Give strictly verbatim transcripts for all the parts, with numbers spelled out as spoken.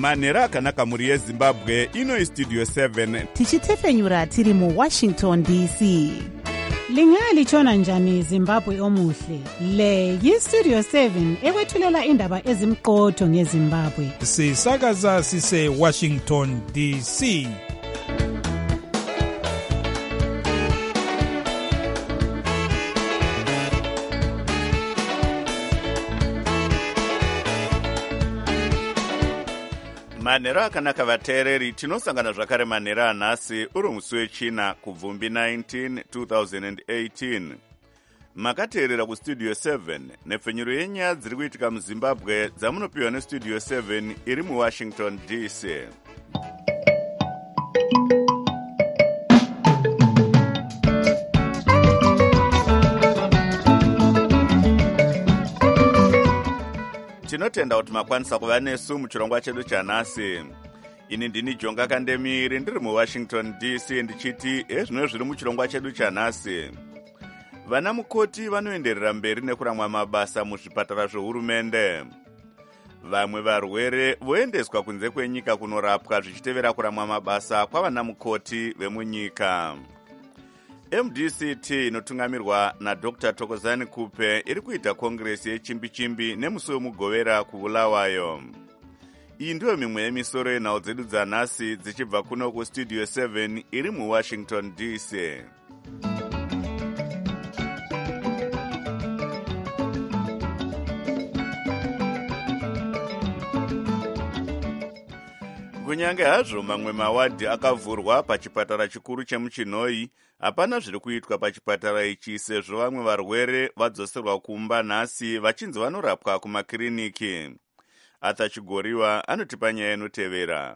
manhero akanaka mhuri yezimbabwe. Ino istudio seven tichitefenyura tiri muwashington D C. Lingalitshona njani Zimbabwe omuhle? Le yistudio seven ekwethulela indaba ezimqotho ngeZimbabwe. Sisakaza sise Washington D C. manhero akanaka vateereri, tinosangana zvakare manhero anhasi uri musi wechina kubvumbi nineteen two thousand eighteen. Makateerera kustudio seven nepfenyuro yenyaya dziri kuitika muzimbabwe dzamunopiwa nestudio seven iri muwashington D C. Tinotenda kuti makwanisa kuva nesu muchirongwa chedu chanhasi. Ini ndini Jonga Kandemiri ndiri muwashington D C ndichiti ezvino zviri muchirongwa chedu chanhasi. Vana mukoti vanoenderera mberi nekuramwa mabasa muzvipatara zvehurumende. Vamwe varwere voendeswa kunze kwenyika kunorapwa zvichitevera kuramwa mabasa kwavana mukoti vemunyika. M D C T inotungamirwa naDr Thokozani Kupe iri kuita kongresi yechimbi-chimbi nemusi wemugovera kuBulawayo. Iyi ndiyo mimwe yemisoro yenhau dzedu dzanhasi dzichibva kuno kustudio seven iri muwashington D C. Kunyange hazvo mamwe mawadhi akavhurwa pachipatara chikuru chemuChinoi, hapana zviri kuitwa pachipatara ichi sezvo vamwe varwere vadzoserwa kumba nhasi vachinzi vanorapwa kumakiriniki. Arthur Chigoriwa anotipa nyaya inotevera.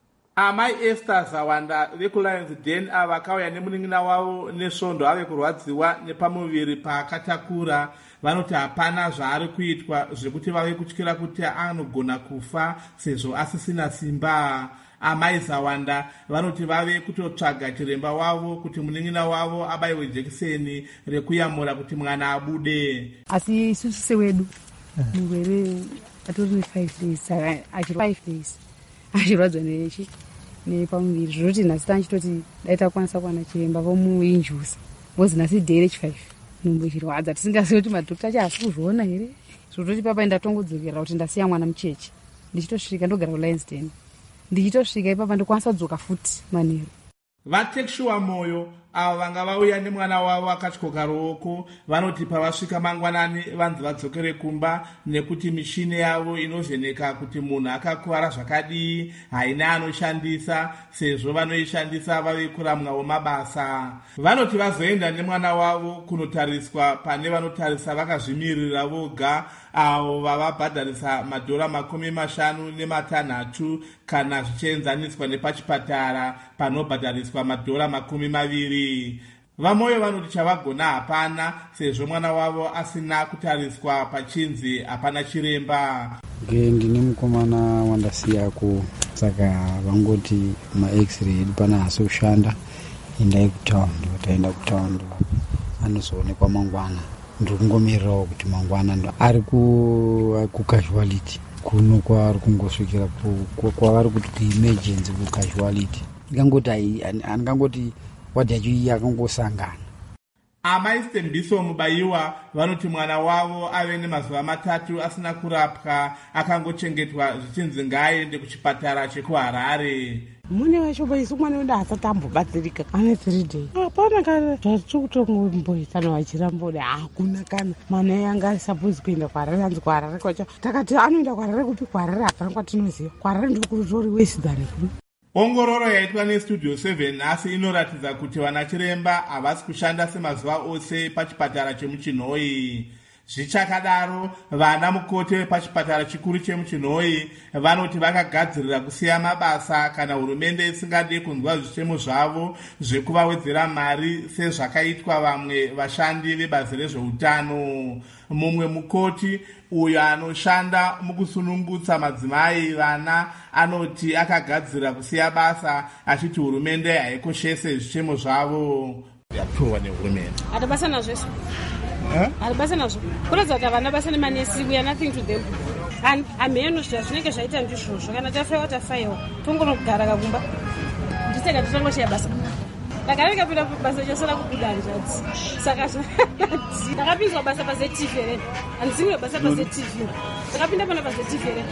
Amai Esther Zawanda vekuLions Den ava vakauya nemunin'ina wavo nesvondo ave kurwadziwa nepamuviri paakatakura, vanoti hapana zvaari kuitwa zvekuti vave kutyira kuti anogona kufa sezvo asisina simba. Amai Zawanda vanoti vave kutotsvaga chiremba wavo kuti munin'ina wavo abayiwe jekiseni rekuyamura kuti mwana abude. Asi isusu sewedu mugwere atori ne five days achiri five days achirwadzwa nechi nepamuviri zvinoti nhasi tanchitoti dai takwanisa kuwana chiremba vomuinjusa vozi nhasi day rechifive nhumbu ichirwadza tisingazivi kuti madhokita acho hasi kuzviona here. Zvototi papa ndatongodzokera kuti ndasiya mwana mucheche ndichitosvika ndogara kuLions Den ndichitosvika ipapa ndokwanisa kudzoka futi manheru. Vatekeshuwa moyo ava vanga vauya nemwana wavo akatyoka ruoko vanoti pavasvika mangwanani vanzi vadzokere kumba nekuti mishini yavo inovheneka kuti munhu akakuwara zvakadii haina anoshandisa sezvo vanoishandisa vave kuramwawo mabasa. Vanoti vazoenda nemwana wavo kunotariswa pane vanotarisa vakazvimirira voga avo vavabhadharisa madhora makumi mashanu nematanhatu kana zvichienzaniswa nepachipatara panobhadhariswa madhora makumi maviri. Vamoyo vanoti chavagona hapana sezvo mwana wavo asina kutariswa pachinzi hapana chiremba. Ndine mukomana wandasiyako saka vangoti ma-x-ray edu pana hasi kushanda endai kutaundi. Vataenda kutaundi anozoonekwa mangwana. Ndiri kungomirirawo kuti mangwana ndo ari kukasuality kuno kwaari kungosvikira kwavari kuti kuemergency kukasuality. Ndingangoti andingangoti wadhi yacho iyi akangosangana. Amai Stembiso Mubayiwa vanoti mwana wavo ave nemazuva matatu asina kurapwa akangochengetwa zvichinzi ngaaende kuchipatara chekuHarare. Mune wacho baisu mwana wenda asati ambobatsirika ane three days. Hapana kana zvachikutongomboitana vachiramboda hakuna kana mwana yanga ari suppose kuenda kuHarare anzi kuHarare kwacho takati anoenda kuHarare kupi kuHarare hapana kwatinoziva kuHarare ndokutori wesi than kuno. Ongororo yaitwa nestudio seven asi inoratidza kuti vanachiremba havasi kushanda semazuva ose pachipatara chemuChinoi. Zvichakadaro vana mukoti vepachipatara chikuru chemuChinoi vanoti vakagadzirira kusiya mabasa kana hurumende isingade kunzwa zvichemo zvavo zvekuvawedzera mari sezvakaitwa vamwe vashandi vebazi rezveutano. Mumwe mukoti uyo anoshanda mukusunungutsa madzimai vana anoti akagadzira kusiya basa achiti hurumende haikoshese zvichemo zvavo. Yapiwa nehurumende. Atibasa nazvo. Huh? Atibasa nazvo. Kuratidza kuti havana basa nemanesi, we are nothing to them. hamheno zvira zvinenge zvaita ndizvozvo kana tafaiwa tafaiwa tongonogara kakumba ndiseka titangoshaya basa ndakare kapinda pabasa chasara kubuda hanzvadzi saka ndakapinzwa basa pazetv here handizimwe basa pazetv ndakapinda pana pazetv here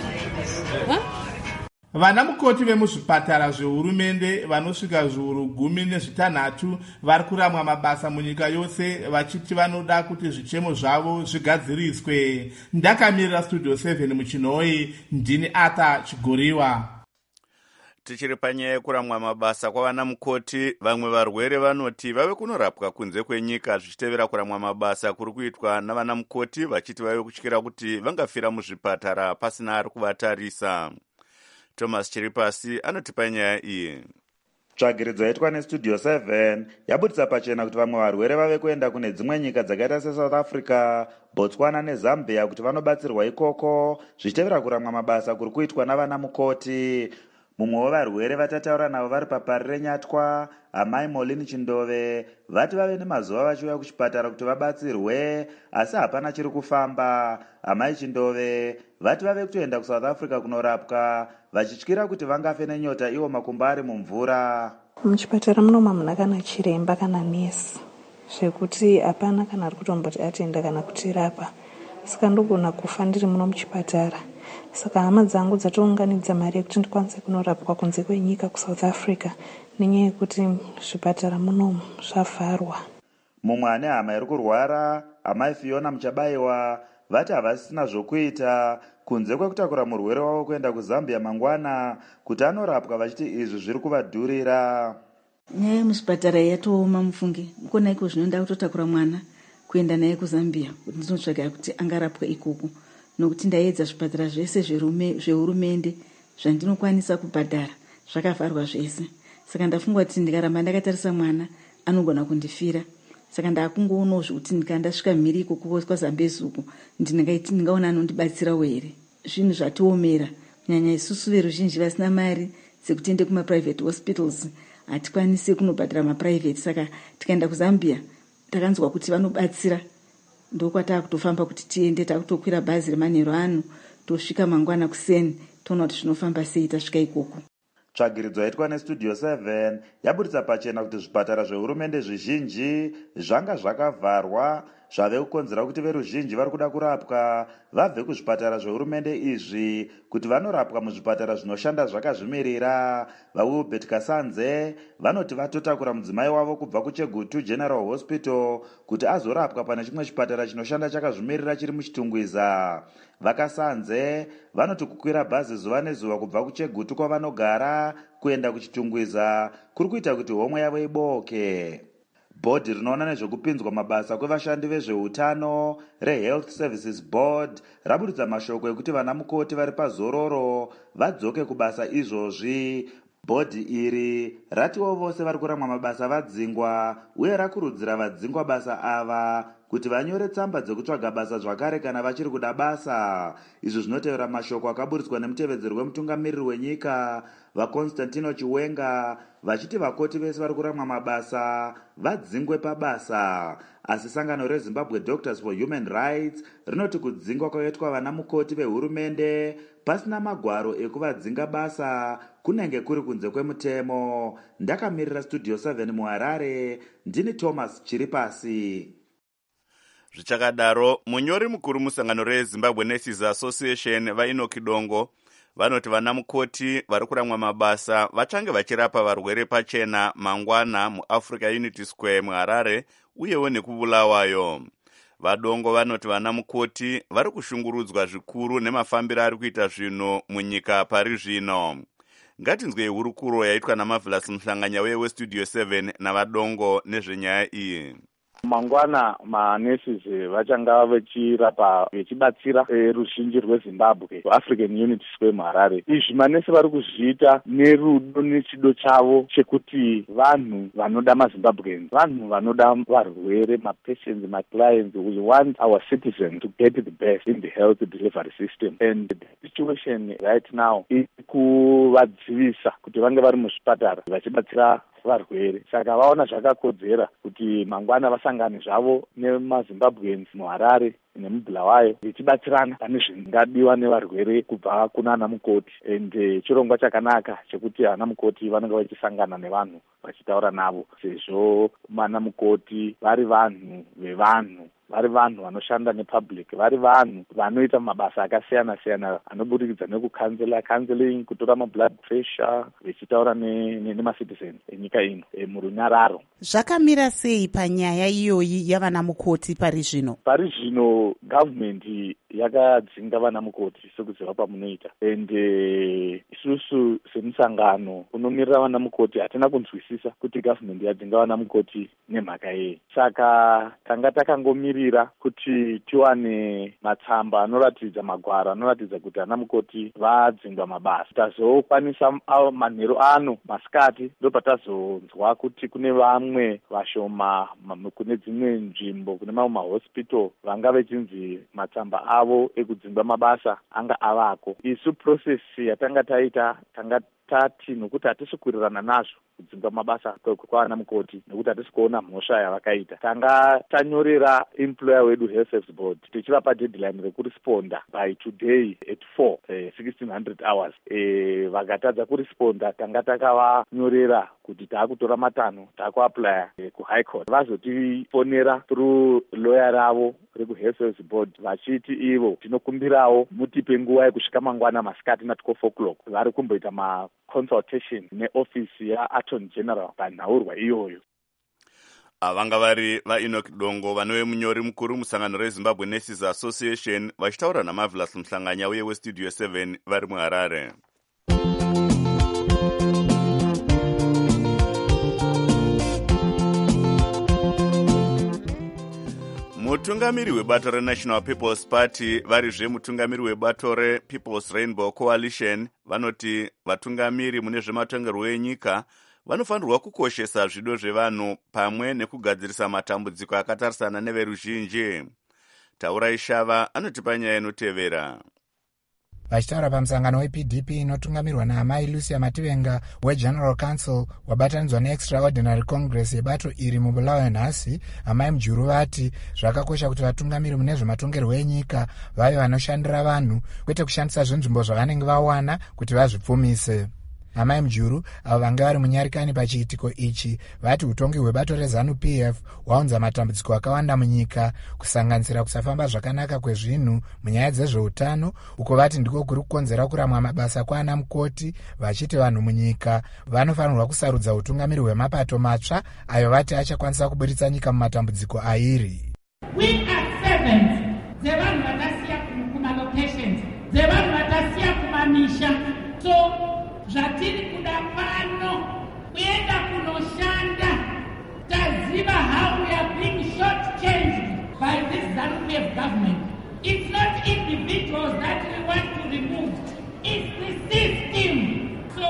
vana mukoti vemuzvipatara zvehurumende vanosvika zviuru gumi nezvitanhatu vari kuramwa mabasa munyika yose vachiti vanoda kuti zvichemo zvavo zvigadziriswe. Ndakamirira studio seven muchinhoi, ndini Arthur Chigoriwa. Tichiri panyaya yekuramwa mabasa kwavana mukoti, vamwe varwere vanoti vave kunorapwa kunze kwenyika zvichitevera kuramwa mabasa kuri kuitwa navana mukoti, vachiti vave kutyira kuti vangafira muzvipatara pasina ari kuvatarisa. Thomas Chiripasi anotipa nyaya iyi. Tsvagiridzo yaitwa nestudio seven yabudisa pachena kuti vamwe varwere vave kuenda kune dzimwe nyika dzakaita seSouth Africa, Botswana neZambia kuti vanobatsirwa ikoko zvichitevera kuramwa mabasa kuri kuitwa navana mukoti. Mumwe wevarwere vatataura navo vari papari renyatwa, amai Molini Chindove, vati vave nemazuva vachiuya kuchipatara kuti vabatsirwe asi hapana chiri kufamba. Amai Chindove vati vave kutoenda kuSouth Africa kunorapwa vachityira kuti vangafe nenyota iwo makumba ari mumvura. Muchipatara muno hamuna kana chiremba kana nesi zvekuti hapana kana ari kutomboti atenda kana kutirapa, saka ndogona kufa ndiri muno muchipatara. Saka hama dzangu dzatounganidza mari yekuti ndikwanise kunorapwa kunze kwenyika kuSouth Africa nenyaya yekuti zvipatara muno zvavharwa. Mumwe ane hama iri kurwara, amai Fiona Muchabayiwa, vati havasisina zvokuita kunze kwekutakura murwere wavo kuenda kuZambia mangwana kuti anorapwa vachiti izvi zviri kuvadhurira. Nyaya yemuzvipatara yatooma mufunge, kona iko zvinoenda kutotakura mwana kuenda naye kuZambia kuti ndinotsvaga kuti angarapwa ikoko, nokuti ndaedza zvipatara zvese zvehurumende zvandinokwanisa kubhadhara zvakavharwa zvese. Saka ndafunga kuti ndikaramba ndakatarisa mwana anogona kundifira. Saka ndakungoonawo zvekuti ndikandasvika mhiri ikoko kwaZambezi uko ndingaona anondibatsirawo here. Zvinhu zvatiomera, kunyanya isusu veruzhinji vasina mari dzekuti kumaprivate hospitals hatikwanisi kunobhadhara maprivate. Saka tikaenda kuZambia takanzwa kuti vanobatsira, ndokwata kutofamba kuti tiende, takutokwira bhazi remanheru ano tosvika mangwana kuseni toona kuti zvinofamba sei tasvika ikoko. Tsvagiridzo yaitwa nestudio seven yabudisa pachena kuti zvipatara zvehurumende zvizhinji zvanga zvakavharwa zvave kukonzera kuti veruzhinji vari kuda kurapwa vabve kuzvipatara zvehurumende izvi kuti vanorapwa muzvipatara zvinoshanda zvakazvimirira. VaWilbert Kasanze vanoti vatotakura mudzimai wavo kubva kuChegutu General Hospital kuti azorapwa pane chimwe chipatara chinoshanda chakazvimirira chiri muChitungwiza. Vakasanze vanoti kukwira bhazi zuva nezuva kubva kuChegutu kwavanogara kuenda kuChitungwiza kuri kuita kuti homwe yavo iboke. Bhodhi rinoona nezvekupinzwa mabasa kwevashandi vezveutano reHealth Services Board rabudisa mashoko ekuti vana mukoti vari pazororo vadzoke kubasa izvozvi. Bhodhi iri ratiwo vose vari kuramwa mabasa vadzingwa uye rakurudzira vadzingwa basa ava kuti vanyore tsamba dzekutsvaga basa zvakare kana vachiri kuda basa. Izvi zvinotevera mashoko akaburitswa nemutevedzeri wemutungamiriri wenyika vaConstantino Chiwenga vachiti vakoti vese vari kuramwa mabasa vadzingwe pabasa. Asi sangano reZimbabwe Doctors for Human Rights rinoti kudzingwa kwaitwa vana mukoti vehurumende pasina magwaro ekuvadzinga basa kunenge kuri kunze kwemutemo. Ndakamirira studio seven muHarare, ndini Thomas Chiripasi. Zvichakadaro, munyori mukuru musangano reZimbabwe Nurses Association vaInoki Dongo vanoti vana mukoti vari kuramwa mabasa vachange vachirapa varwere pachena mangwana muAfrica Unity Square muHarare uyewo nekubulawayo. Vadongo vanoti vana mukoti vari kushungurudzwa zvikuru nemafambiro ari kuita zvinhu munyika pari zvino. Ngatinzwe hurukuro yaitwa naMarvelous Mhlanganya weStudio seven navadongo nezvenyaya iyi. Mangwana manurses vachanga vachirapa vechibatsira ruzhinji rweZimbabwe kuAfrican Unity Square muHarare. Izvi manesi vari kuzviita nerudo nechido chavo chekuti vanhu vanoda maZimbabweans, vanhu vanoda varwere, mapatients, maclients. We want our citizens to get the best in the health delivery system. And the situation right now is kuvadzivisa kuti vange vari muzvipatara vachibatsira varwere. Saka vaona zvakakodzera kuti mangwana vasangane zvavo nemazimbabweans muHarare nemubulawayo vechibatsirana pane zvingadiwa nevarwere kubva kuna ana mukoti. Ende chirongwa chakanaka chekuti ana mukoti vanenge vachisangana nevanhu vachitaura navo, sezvo mana mukoti vari vanhu vevanhu, vari vanhu vanoshanda nepublic, vari vanhu vanoita mabasa akasiyana siyana anoburikidza nekukansela counseling, kutora mablood pressure, vechitaura nemacitizens enyika ino e, murunyararo. Zvakamira sei panyaya iyoyi yavana mukoti pari zvino? Pari zvino government yakadzinga vana mukoti sekuziva pamunoita, ende isusu semusangano unomirira vana mukoti hatina kunzwisisa kuti government yadzinga vana mukoti nemhaka yei. Saka tanga takangomirira kuti tiwane matsamba anoratidza, magwara anoratidza kuti ana mukoti vadzingwa mabasa. Tazokwanisa manheru ano masikati ndo patazonzwa kuti kune vamwe vashoma kune dzimwe nzvimbo, kune mamwe mahospital vanga vechinzi matsamba avo ekudzingwa mabasa anga avako. Isu process yatanga taita tanga tati nokuti hatisi kuwirirana nazvo kudzingwa mabasa kwaana mukoti nekuti hatisi kuona mhosva yavakaita. Tanga tanyorera employer wedu health service board tichivapa deadline rekuresponda by today at four eh, sixteen hundred hours. Eh, vakatadza kuresponda tanga takavanyorera kuti taakutora matanho taakuaplya eh, kuhigh court. Vazotifonera through lawyer ravo reku health service board vachiti ivo tinokumbirawo mutipe nguva yekusvika mangwana masikati na twelve o'clock. Vari kumboita ma consultation neofisi yaattorney general panhaurwa iyoyo. Avanga vari vaEnoch Dongo vanove munyori mukuru musangano reZimbabwe Nurses Association vachitaura naMarvelous Muhlanganya uye weStudio seven vari muHarare. Mutungamiri webato reNational People's Party varizve mutungamiri webato rePeople's Rainbow Coalition vanoti vatungamiri mune zvematongerwo enyika vanofanirwa kukoshesa zvido zvevanhu pamwe nekugadzirisa matambudziko akatarisana neveruzhinji. Taurai Shava anotipa nyaya inotevera. Vachitaura pamusangano weP D P inotungamirwa naamai Lucia Mativenga weGeneral Council wabatanidzwa neExtraordinary Congress yebato iri mubulawayo nhasi, amai Mujuru vati zvakakosha kuti vatungamiri mune zvematongerwo enyika vave vanoshandira vanhu kwete kushandisa zvinzvimbo zvavanenge vawana kuti vazvipfumise. Amai Mujuru avo vanga vari munyarikani pachiitiko ichi vati utongi hwebato reZanu-P F hwaunza matambudziko akawanda munyika kusanganisira kusafamba zvakanaka kwezvinhu munyaya dzezveutano, uko vati ndiko kuri kukonzera kuramwa mabasa kwaana mukoti, vachiti vanhu munyika vanofanirwa kusarudza utungamiri hwemapato matsva ayo vati achakwanisa kuburitsa nyika mumatambudziko airi. We are servants dzevanhu vatasiya kumalocations, dzevanhu vatasiya kumamisha. So zvatiri kuda pano kuenda kunoshanda, taziva how we are being short-changed by this Zanu-P F government. It's not individuals that we want to remove, it's the system. So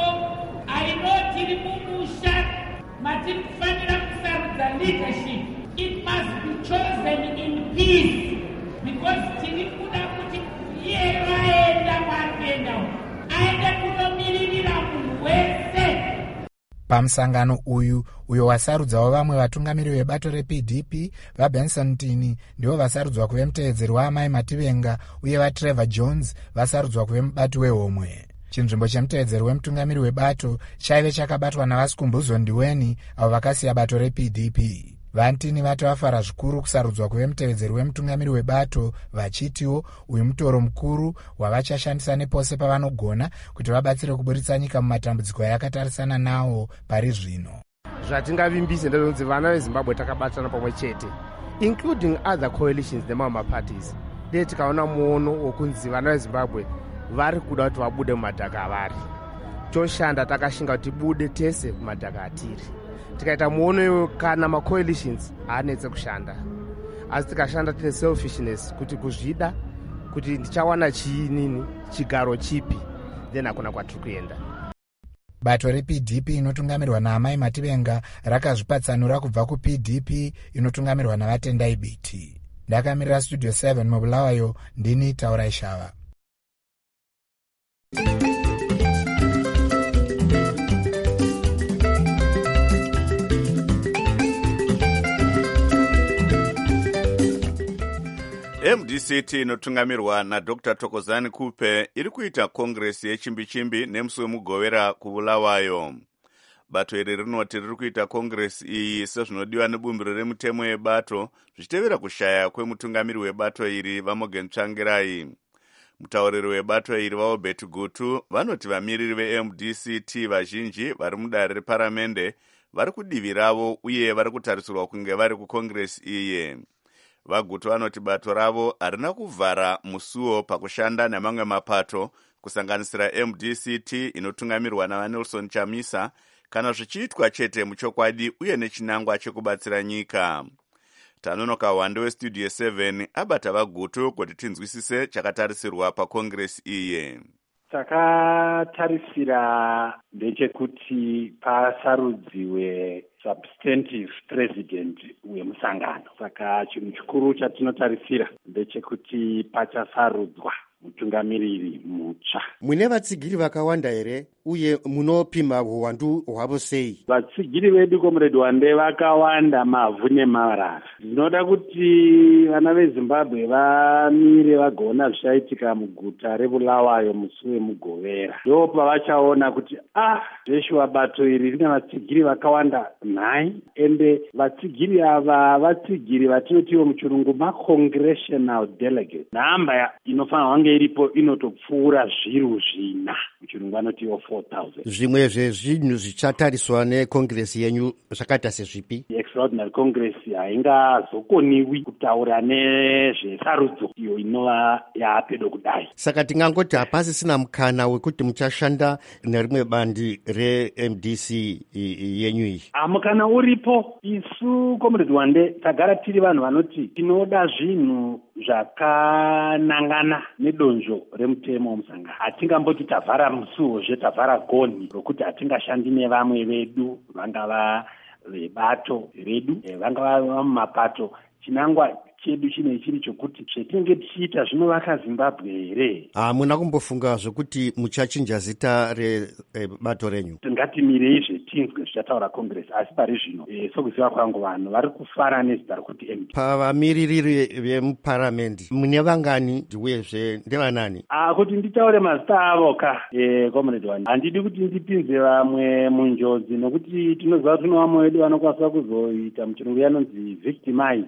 I know tiri mumusha matiri kufanira kusarudza leadership. It must be chosen in peace, because tiri kuda kuti iye vaenda kwakuenda aende kunomiririra munhu wese. Pamusangano uyu uyo wasarudzawo vamwe vatungamiri vebato reP D P vaBenson Tini ndivo vasarudzwa kuve muteedzeri waamai Mativenga uye vaTrevor Jones vasarudzwa kuve mubati wehomwe. Chinzvimbo chemuteedzeri wemutungamiri webato chaive chakabatwa naVasikumbuzo Ndiweni avo vakasiya bato reP D P. Vantini vati vafara zvikuru kusarudzwa kuve mutevedzeri wemutungamiri webato vachitiwo uyu mutoro mukuru wavachashandisa nepose pavanogona kuti vabatsire kuburitsa nyika mumatambudziko yakatarisana nawo pari zvino. Zvatingavimbise ndezvonzi vana veZimbabwe takabatana pamwe chete, including other coalitions nemamwe parties. Dei tikaona muono wokunzi vana veZimbabwe vari kuda kuti vabude mumadhaka avari, toshanda takashinga kuti bude tese mumadhaka atiri. Tikaita muono kana macoalitions haanetse kushanda, asi tikashanda tine selfishness kuti kuzvida kuti ndichawana chiinini chigaro chipi, then hakuna kwatiri kuenda. Bato reP D P inotungamirwa naamai Mativenga rakazvipatsanura kubva kuP D P inotungamirwa navatendai Biti. Ndakamirira Studio seven mubulawayo, ndini Taurai Shava. M D C T inotungamirwa nadr Thokozani Kupe iri kuita kongresi yechimbi-chimbi nemusi wemugovera kuBulawayo. Bato iri rinoti riri kuita kongresi iyi sezvinodiwa nebumbiro remutemo yebato zvichitevera kushaya kwemutungamiri webato iri Vamogen Tsvangirai. Mutauriri webato iri vaObert Gutu vanoti vamiriri ve-M D C T vazhinji vari mudare reparamende vari kudivi ravo uye vari kutarisirwa kunge vari kukongresi iyi. Vagutu vanoti bato ravo harina kuvhara musuwo pakushanda nemamwe mapato kusanganisira M D C T inotungamirwa naVanelson Chamisa kana zvichiitwa chete muchokwadi uye nechinangwa chekubatsira nyika. Tanonoka Wande weStudio seven abata vagutu kuti tinzwisise chakatarisirwa pakongresi iye. Takatarisira ndechekuti pasarudziwe substantive president wemusangano. Saka chinhu chikuru chatinotarisira ndechekuti pachasarudzwa mutungamiriri mutsva. Mune vatsigiri vakawanda here uye munopima uwandu hwavo sei? Vatsigiri vedu Comrade Wande vakawanda mavhu nemarara. Ndinoda kuti vana veZimbabwe vamire vagoona zvichaitika muguta reBulawayo musi wemugovera. Ndo pavachaona kuti ah Joshua bato iri rina vatsigiri vakawanda nhai, ende vatsigiri ava vatsigiri vatinotiwo muchirungu ma-congressional delegate. Namba inofanira wange iripo inotopfuura zviru zvina, muchirungu anotiwo four thousand. Zvimwe zvezvinhu zvichatariswa nekongresi yenyu zvakaita sezvipi? Extraordinary Congress haingazokoniwi kutaura nezvesarudzo iyo inova yapedo kudai. Saka tingangoti hapasisina mukana wekuti muchashanda nerimwe bandi re-M D C yenyu iyi? Mukana uripo. Isu Comrade Wande tagara tiri vanhu vanoti tinoda zvinhu zvakanangana nedonzvo remutemo womusangano. Hatingamboti tavhara musuwozve tavhara gonhi rokuti hatingashandi nevamwe vedu vangava vebato redu vangava mumapato. Chinangwa chedu chine chiri chokuti zvetinenge tichiita zvinovaka Zimbabwe here. Hamuna kumbofunga zvokuti muchachinja zita rebato renyu? Ngatimirei zvetinzwe zvichataura Congress, asi pari zvino sokuziva kwangu vanhu vari kufara nezita rokuti M D. Pavamiriri vemuparamendi mune vangani uyezve ndevanani? Kuti nditaure mazita avo ka Comrade Wande, handidi kuti ndipinze vamwe munjodzi nokuti tinoziva kuti vamwe vedu vanokwanisa kuzoita muchirungu yanonzi victimize.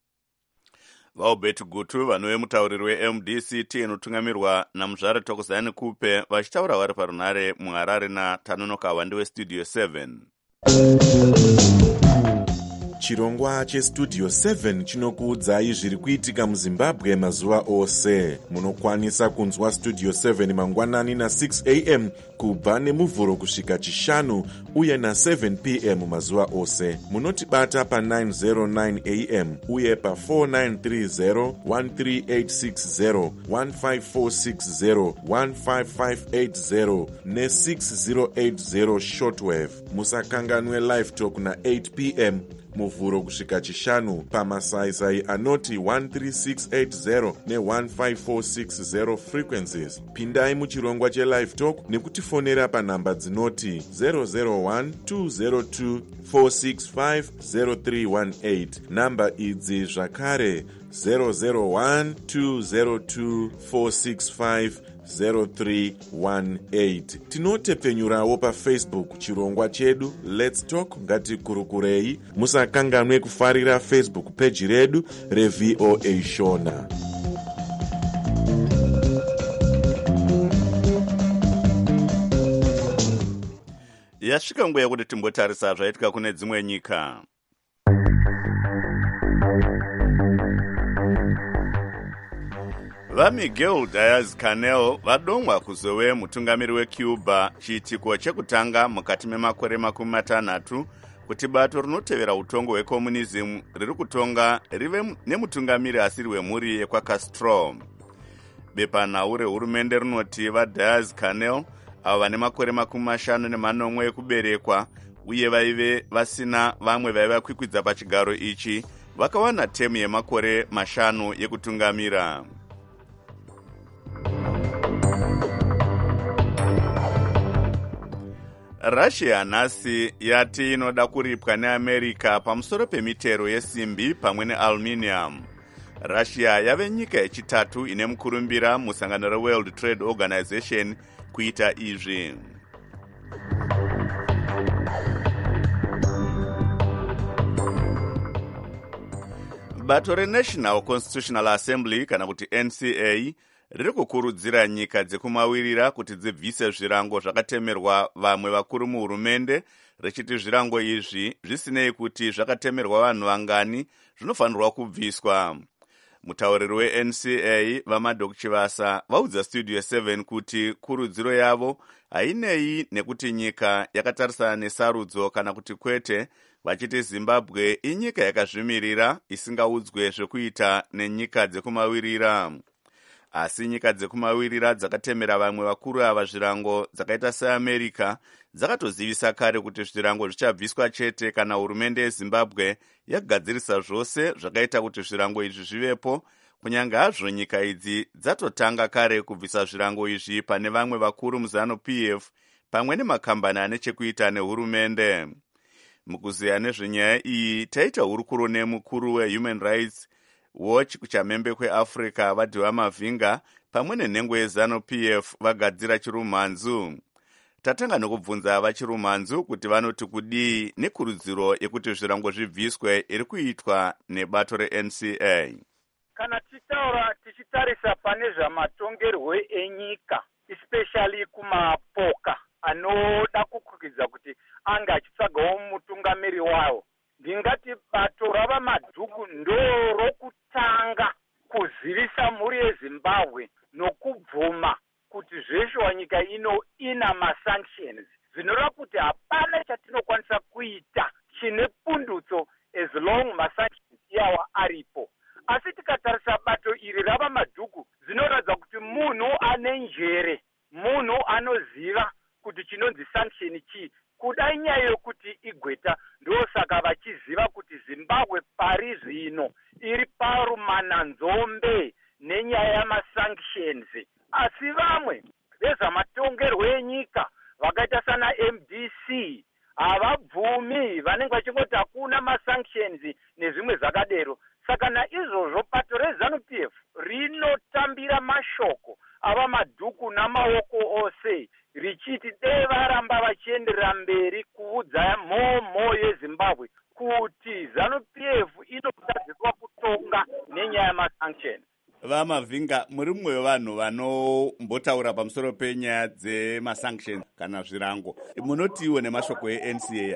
VaObert Gutu vanove mutauriri we-M D C T inotungamirwa naMuzvare Thokozani Kupe vachitaura vari parunare muHarare naTanonoka Wande weStudio seven. Chirongwa cheStudio seven chinokuudzai zviri kuitika muZimbabwe mazuva ose. Munokwanisa kunzwa Studio seven mangwanani na six a m kubva nemuvhuro kusvika chishanu uye na seven p m mazuva ose. Munotibata pa nine oh nine a m uye pa four nine three zero, one three eight six zero, one five four six zero, one five five eight zero ne six zero eight zero shortwave. Musakanganwe live talk na eight p m muvhuro kusvika chishanu pamasaisai anoti one three six eight zero ne one five four six zero frequencies. Pindai muchirongwa chelive talk nekutifonera panhamba dzinoti zero zero one two zero two four six five zero three one eight. Namba idzi zvakare zero zero one two zero two four six five zero three one eight. Tinotepfenyurawo paFacebook chirongwa chedu Let's Talk ngatikurukurei. Musakanganwe kufarira Facebook page redu reV O A Shona. Yasvika nguva yekuti timbotarisa zvaitika kune dzimwe nyika. VaMiguel Diaz-Canel vadomwa kuzove mutungamiri weCuba chiitiko chekutanga mukati memakore makumi matanhatu kuti bato rinotevera utongo hwekomunism riri kutonga rive nemutungamiri asiri wemhuri yekwaCastro. Bepanhau rehurumende rinoti vaDiaz-Canel avo vane makore makumi mashanu nemanomwe ekuberekwa uye vaive vasina vamwe vaiva kwikwidza pachigaro ichi vakawana temu yemakore mashanu yekutungamira. Russia nhasi yati inoda kuripwa neAmerica pamusoro pemitero yesimbi pamwe nealuminium. russia yave nyika yechitatu ine mukurumbira musangano reworld trade organization kuita izvi. Bato reNational Constitutional Assembly kana kuti N C A riri kukurudzira nyika dzekumawirira kuti dzibvise zvirango zvakatemerwa vamwe vakuru muhurumende, richiti zvirango izvi zvisinei kuti zvakatemerwa vanhu vangani zvinofanirwa kubviswa. Mutauriri we-N C A vaMadok Chivasa vaudza Studio seven kuti kurudziro yavo hainei nekuti nyika yakatarisana nesarudzo kana kuti kwete, vachiti Zimbabwe inyika yakazvimirira isingaudzwe zvekuita nenyika dzekumawirira. Asi nyika dzekumawirira dzakatemera vamwe vakuru ava zvirango dzakaita seAmerica dzakatozivisa kare kuti zvirango zvichabviswa chete kana hurumende yeZimbabwe yagadzirisa zvose zvakaita kuti zvirango izvi zvivepo, kunyange hazvo nyika idzi dzatotanga kare kubvisa zvirango izvi pane vamwe vakuru muZanu-P F pamwe nemakambani ane chekuita nehurumende. Mukuziya nezvenyaya iyi taita hurukuro nemukuru weHuman Rights Watch kuchamhembe kweAfrica Vadhiwa Mavhinga pamwe nenhengo yeZanu-P F vagadzira chirumhanzu. Tatanga nokubvunza vachirumhanzu kuti vanoti kudii nekurudziro yekuti zvirango zvibviswe iri kuitwa nebato reN C A. Kana tichitaura tichitarisa pane zvamatongerwo enyika, especially kumapoka anoda kukwikwidzwa kuti anga achitsvagawo mutungamiri wawo, ndingati bato ravaMadhuku ndorokutanga kuzivisa mhuri yeZimbabwe nokubvuma kuti zveshe nyika ino ina masanctions, zvinoreva kuti hapana chatinokwanisa kuita chine pundutso as long masanctions iyawa aripo. Asi tikatarisa bato iri ravaMadhuku zvinoratidza kuti munhu ane njere, munhu anoziva kuti chinonzi sanction chii, kudai nyaya yokuti igweta ndosaka vachiziva kuti Zimbabwe pari zvino iri parumananzombe nenyaya yamasanctions. Asi vamwe vezvamatongerwo enyika vakaita sana M D C havabvumi, vanenge vachingoti hakuna masanctions nezvimwe zvakadero. Saka naizvozvo bato reZanu-P F rinotambira mashoko avaMadhuku namaoko ose richiti dei varamba vachienderera mberi kuudza mhomho yeZimbabwe kuti ZANU-P F inotadziswa kutonga nenyaya yamasanctions. VaMavhinga, muri mumwe wevanhu vanombotaura pamusoro penyaya dzemasanctions kana zvirango, munotiwo nemashoko eN C A?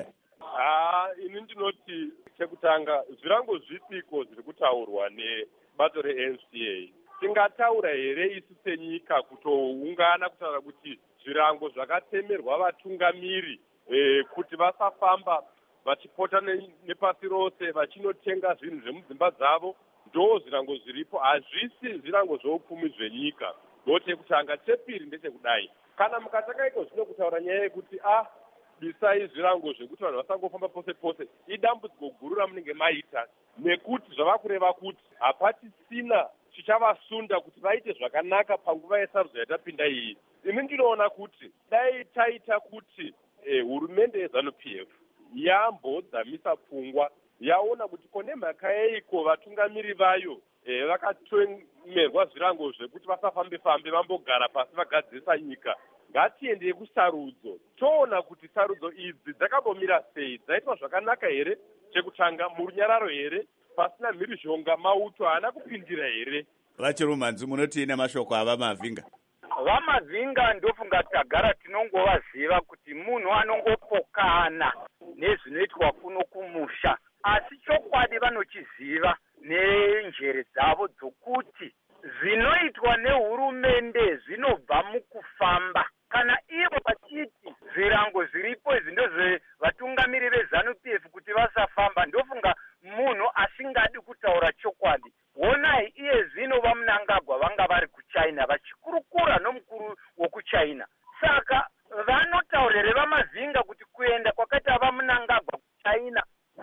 Ah, ini ndinoti chekutanga zvirango zvipiko zviri kutaurwa nebato reN C A. Tingataura here isu senyika kutoungana kutaura kuti zvirango zvakatemerwa vatungamiri e, kuti vasafamba vachipota nepasi rose vachinotenga zvinhu zvemudzimba dzavo, ndo zvirango zviripo, hazvisi zvirango zvoupfumi zvenyika. Ndotekutanga. Chepiri ndechekudai, kana mukatanga iko zvino kutaura nyaya yekuti ah bisai zvirango zvekuti vanhu vasangofamba pose pose, idambudziko guru ramunenge maita, nekuti zvava kureva kuti hapatisina chichavasunda kuti vaite zvakanaka panguva yesarudzo yatapinda iyi. Ini ndinoona kuti dai taita kuti eh, hurumende yeZanu-P F yambodzamisa pfungwa, yaona kuti kone mhaka yeiko vatungamiri vayo eh, vakatomerwa zvirango zvekuti vasafambe fambe vambogara pasi vagadzirisa nyika. Ngatiendei kusarudzo, toona kuti sarudzo idzi dzakambomira sei, dzaitwa zvakanaka here, chekutanga murunyararo here, pasina mhirizhonga mauto haana kupindira here. Vachirumhanzu, munoti ine mashoko avaMavhinga? VaMavhinga ndofunga tagara tinongovaziva kuti munhu anongopokana nezvinoitwa kuno kumusha, asi chokwadi vanochiziva nenjere dzavo dzokuti zvinoitwa nehurumende zvinobva mukufamba. Kana ivo vachiti zvirango zviripo izvi ndozvevatungamiri veZanu-P F kuti vasafamba, ndofunga munhu asingadi kutaura chokwadi. Honai iye zvino vaMnangagwa vanga vari kuChina vachikurukura nomukuru wokuChina. Saka vanotaurire vaMavhinga kuti kuenda kwakaita vaMnangagwa kuChina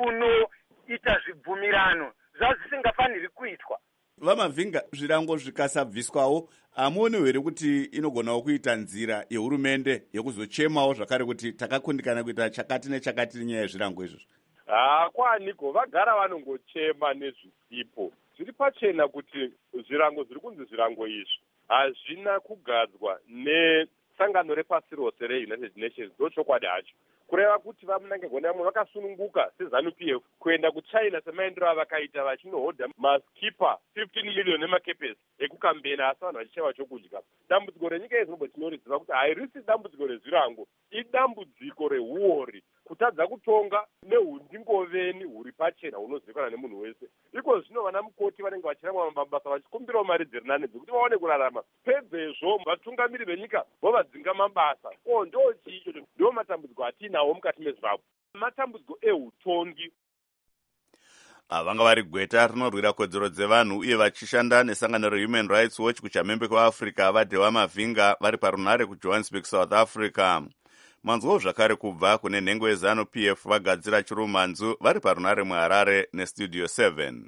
kunoita zvibvumirano zvazvisingafaniri kuitwa. VaMavhinga, zvirango zvikasabviswawo, hamuoni here kuti inogonawo kuita nzira yehurumende yekuzochemawo zvakare kuti takakundikana kuita chakati nechakati nenyaya yezvirango izvozvo? Haa, kwaniko vagara vanongochema nezvisipo. zviri pachena kuti zvirango zviri kunzi zvirango izvi hazvina kugadzwa nesangano repasi rose reunited nations. Ndochokwadi hacho kureva kuti vamunange gona munhu vakasununguka sezanu P F kuenda kuchina semaendero avakaita vachinohodha maskipa fifteen million emakepesi ekukambena asi vanhu vachishaiwa chokudya. Dambudziko renyika yezimbabwe tinoriziva kuti hairisi dambudziko rezvirango, idambudziko reuori, kutadza kutonga neundingoveni huri pachena hunozivikanwa nemunhu wese. Iko zvino vana mukoti vanenge vachiramwa mabasa vachikumbirawo mari dziri nane dzekuti vaone kurarama. Pedzezvo vatungamiri venyika vovadzinga mabasa. Ko ndo chicho ndo matambudziko atinawo mukati mezimbabwe, matambudziko eutongi. Vanga vari gweta rinorwira kodzero dzevanhu uye vachishanda nesangano rehuman rights watch kuchamhembe kweafrica vaDhewa Mavhinga vari parunare kujohannesburg, south africa. Manzwawo zvakare kubva kune nhengo yezanu P F vagadzira chirumanzu vari parunare muHarare nestudio seven.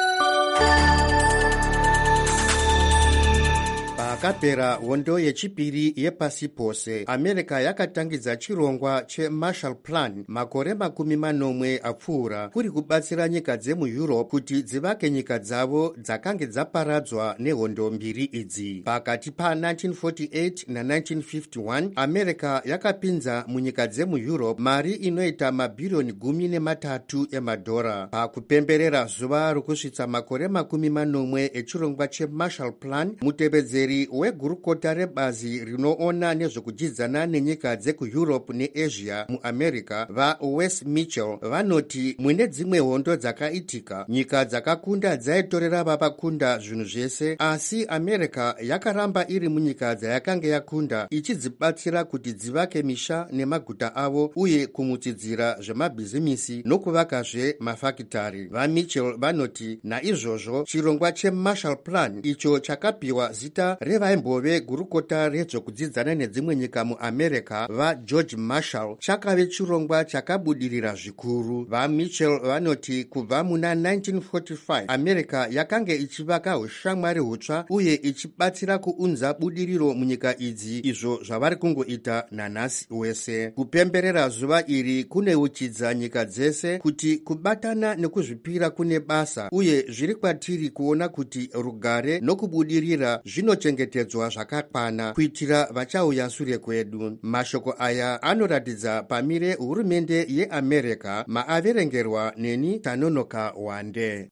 Pakapera hondo yechipiri yepasi pose, America yakatangidza chirongwa cheMarshall Plan makore makumi manomwe apfuura kuri kubatsira nyika dzemuEurope kuti dzivake nyika dzavo dzakange dzaparadzwa nehondo mbiri idzi. Pakati pa-nineteen forty-eight na-nineteen fifty-one, America yakapinza munyika dzemuEurope mari inoita mabhirioni gumi nematatu emadhora. Pakupemberera zuva rokusvitsa makore makumi manomwe echirongwa cheMarshall Plan, mutevedzeri wegurukota rebazi rinoona nezvekudyidzana nenyika dzekuEurope neAsia muAmerica vaWes Mitchell vanoti mune dzimwe hondo dzakaitika, nyika dzakakunda dzaitorera vapakunda zvinhu zvese, asi America yakaramba iri munyika dzayakanga yakunda ichidzibatsira kuti dzivake misha nemaguta avo uye kumutsidzira zvemabhizimisi nokuvakazve mafakitari. VaMitchell vanoti naizvozvo chirongwa cheMarshall Plan icho chakapiwa zita revaimbove gurukota redzvekudzidzana nedzimwe nyika muAmerica vaGeorge Marshall chakave chirongwa chakabudirira zvikuru. VaMitchell vanoti kubva muna nineteen forty-five America yakanga ichivaka ushamwari hutsva uye ichibatsira kuunza budiriro munyika idzi, izvo zvavari kungoita nanhasi wese. Kupemberera zuva iri kuneuchidza nyika dzese kuti kubatana nekuzvipira kune basa uye zviri kwatiri kuona kuti rugare nokubudirira zvinochengetedzwa zvakakwana kuitira vachauya sure kwedu. Mashoko aya anoratidza pamire hurumende yeAmerica, maaverengerwa neni Tanonoka Wande.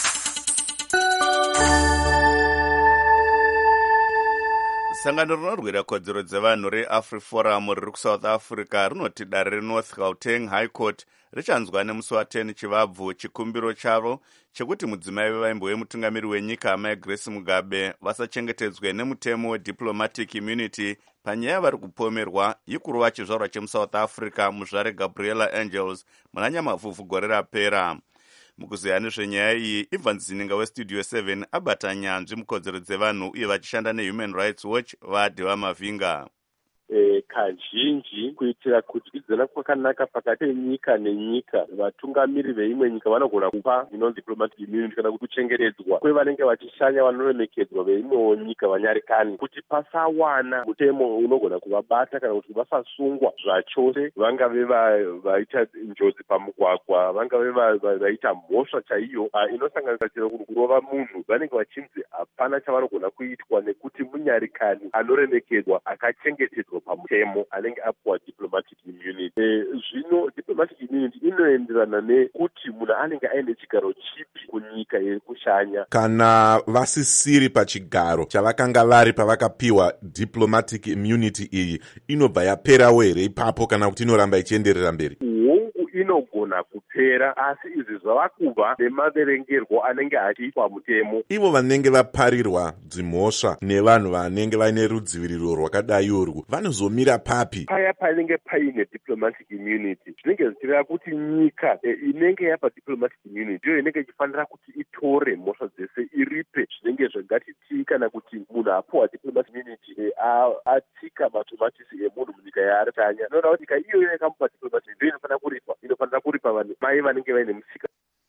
Sangano rinorwira kodzero dzevanhu reAfriforum riri kuSouth Africa rinoti dare reNorth Gauteng High Court richanzwa nemusi wa10 chivabvu chikumbiro chavo chekuti mudzimai vevaimbo vemutungamiri wenyika Mai Grace Mugabe vasachengetedzwe nemutemo wediplomatic immunity panyaya vari kupomerwa ikuru wachizvarwa chemuSouth Africa muzvare Gabriela Angels muna Nyamavhuvhu gore rapera. Mukuzeya nezvenyaya iyi, Ivan Zininga westudio seven abata nyanzvi mukodzero dzevanhu uye vachishanda neHuman Rights Watch vaDhewa Mavhinga. E, kazhinji kuitira kudyidzana kwakanaka pakati penyika nenyika, vatungamiri veimwe nyika vanogona kupa inonzi diplomatic immunity kana kuchengetedzwa kwevanenge vachishanya vanoremekedzwa veimwewo nyika vanyarikani, kuti pasawana mutemo unogona kuvabata kana kuti vasasungwa zvachose, vangave vaita njodzi pamugwagwa, vangave vaita mhosva chaiyo inosanganisa chero kurova munhu, vanenge vachinzi hapana chavanogona kuitwa nekuti munyarikani anoremekedzwa akachengetedzwa pamutemo anenge apuwa diplomatic immunity. E, zvino diplomatic immunity inoenderana nekuti munhu anenge aine chigaro chipi kunyika iri kushanya. Kana vasisiri pachigaro chavakanga vari pavakapiwa diplomatic immunity iyi, inobva yaperawo here ipapo kana kuti inoramba ichienderera mberi? Hongu inogona kupera, asi izvi zvava kuva nemaverengerwo anenge achiitwa mutemo. Ivo vanenge vaparirwa dzimhosva nevanhu vanenge vaine rudziviriro rwakadai urwu vanozomira papi? Paya panenge paine diplomatic immunity zvinenge zvichireva kuti nyika e, inenge yapa diplomatic immunity ndiyo inenge ichifanira kuti itore mhosva dzese iripe zvinenge zvangatitii kana kuti munhu apuwa diplomatic immunity e, atsika matomatisi emunhu munyika yaari tanya. Inoda kuti nyika iyoyo yakamupa diplomatic ndiyo inofanira kuripa, inofanira kuripa vanhu mai vanenge vaine musika.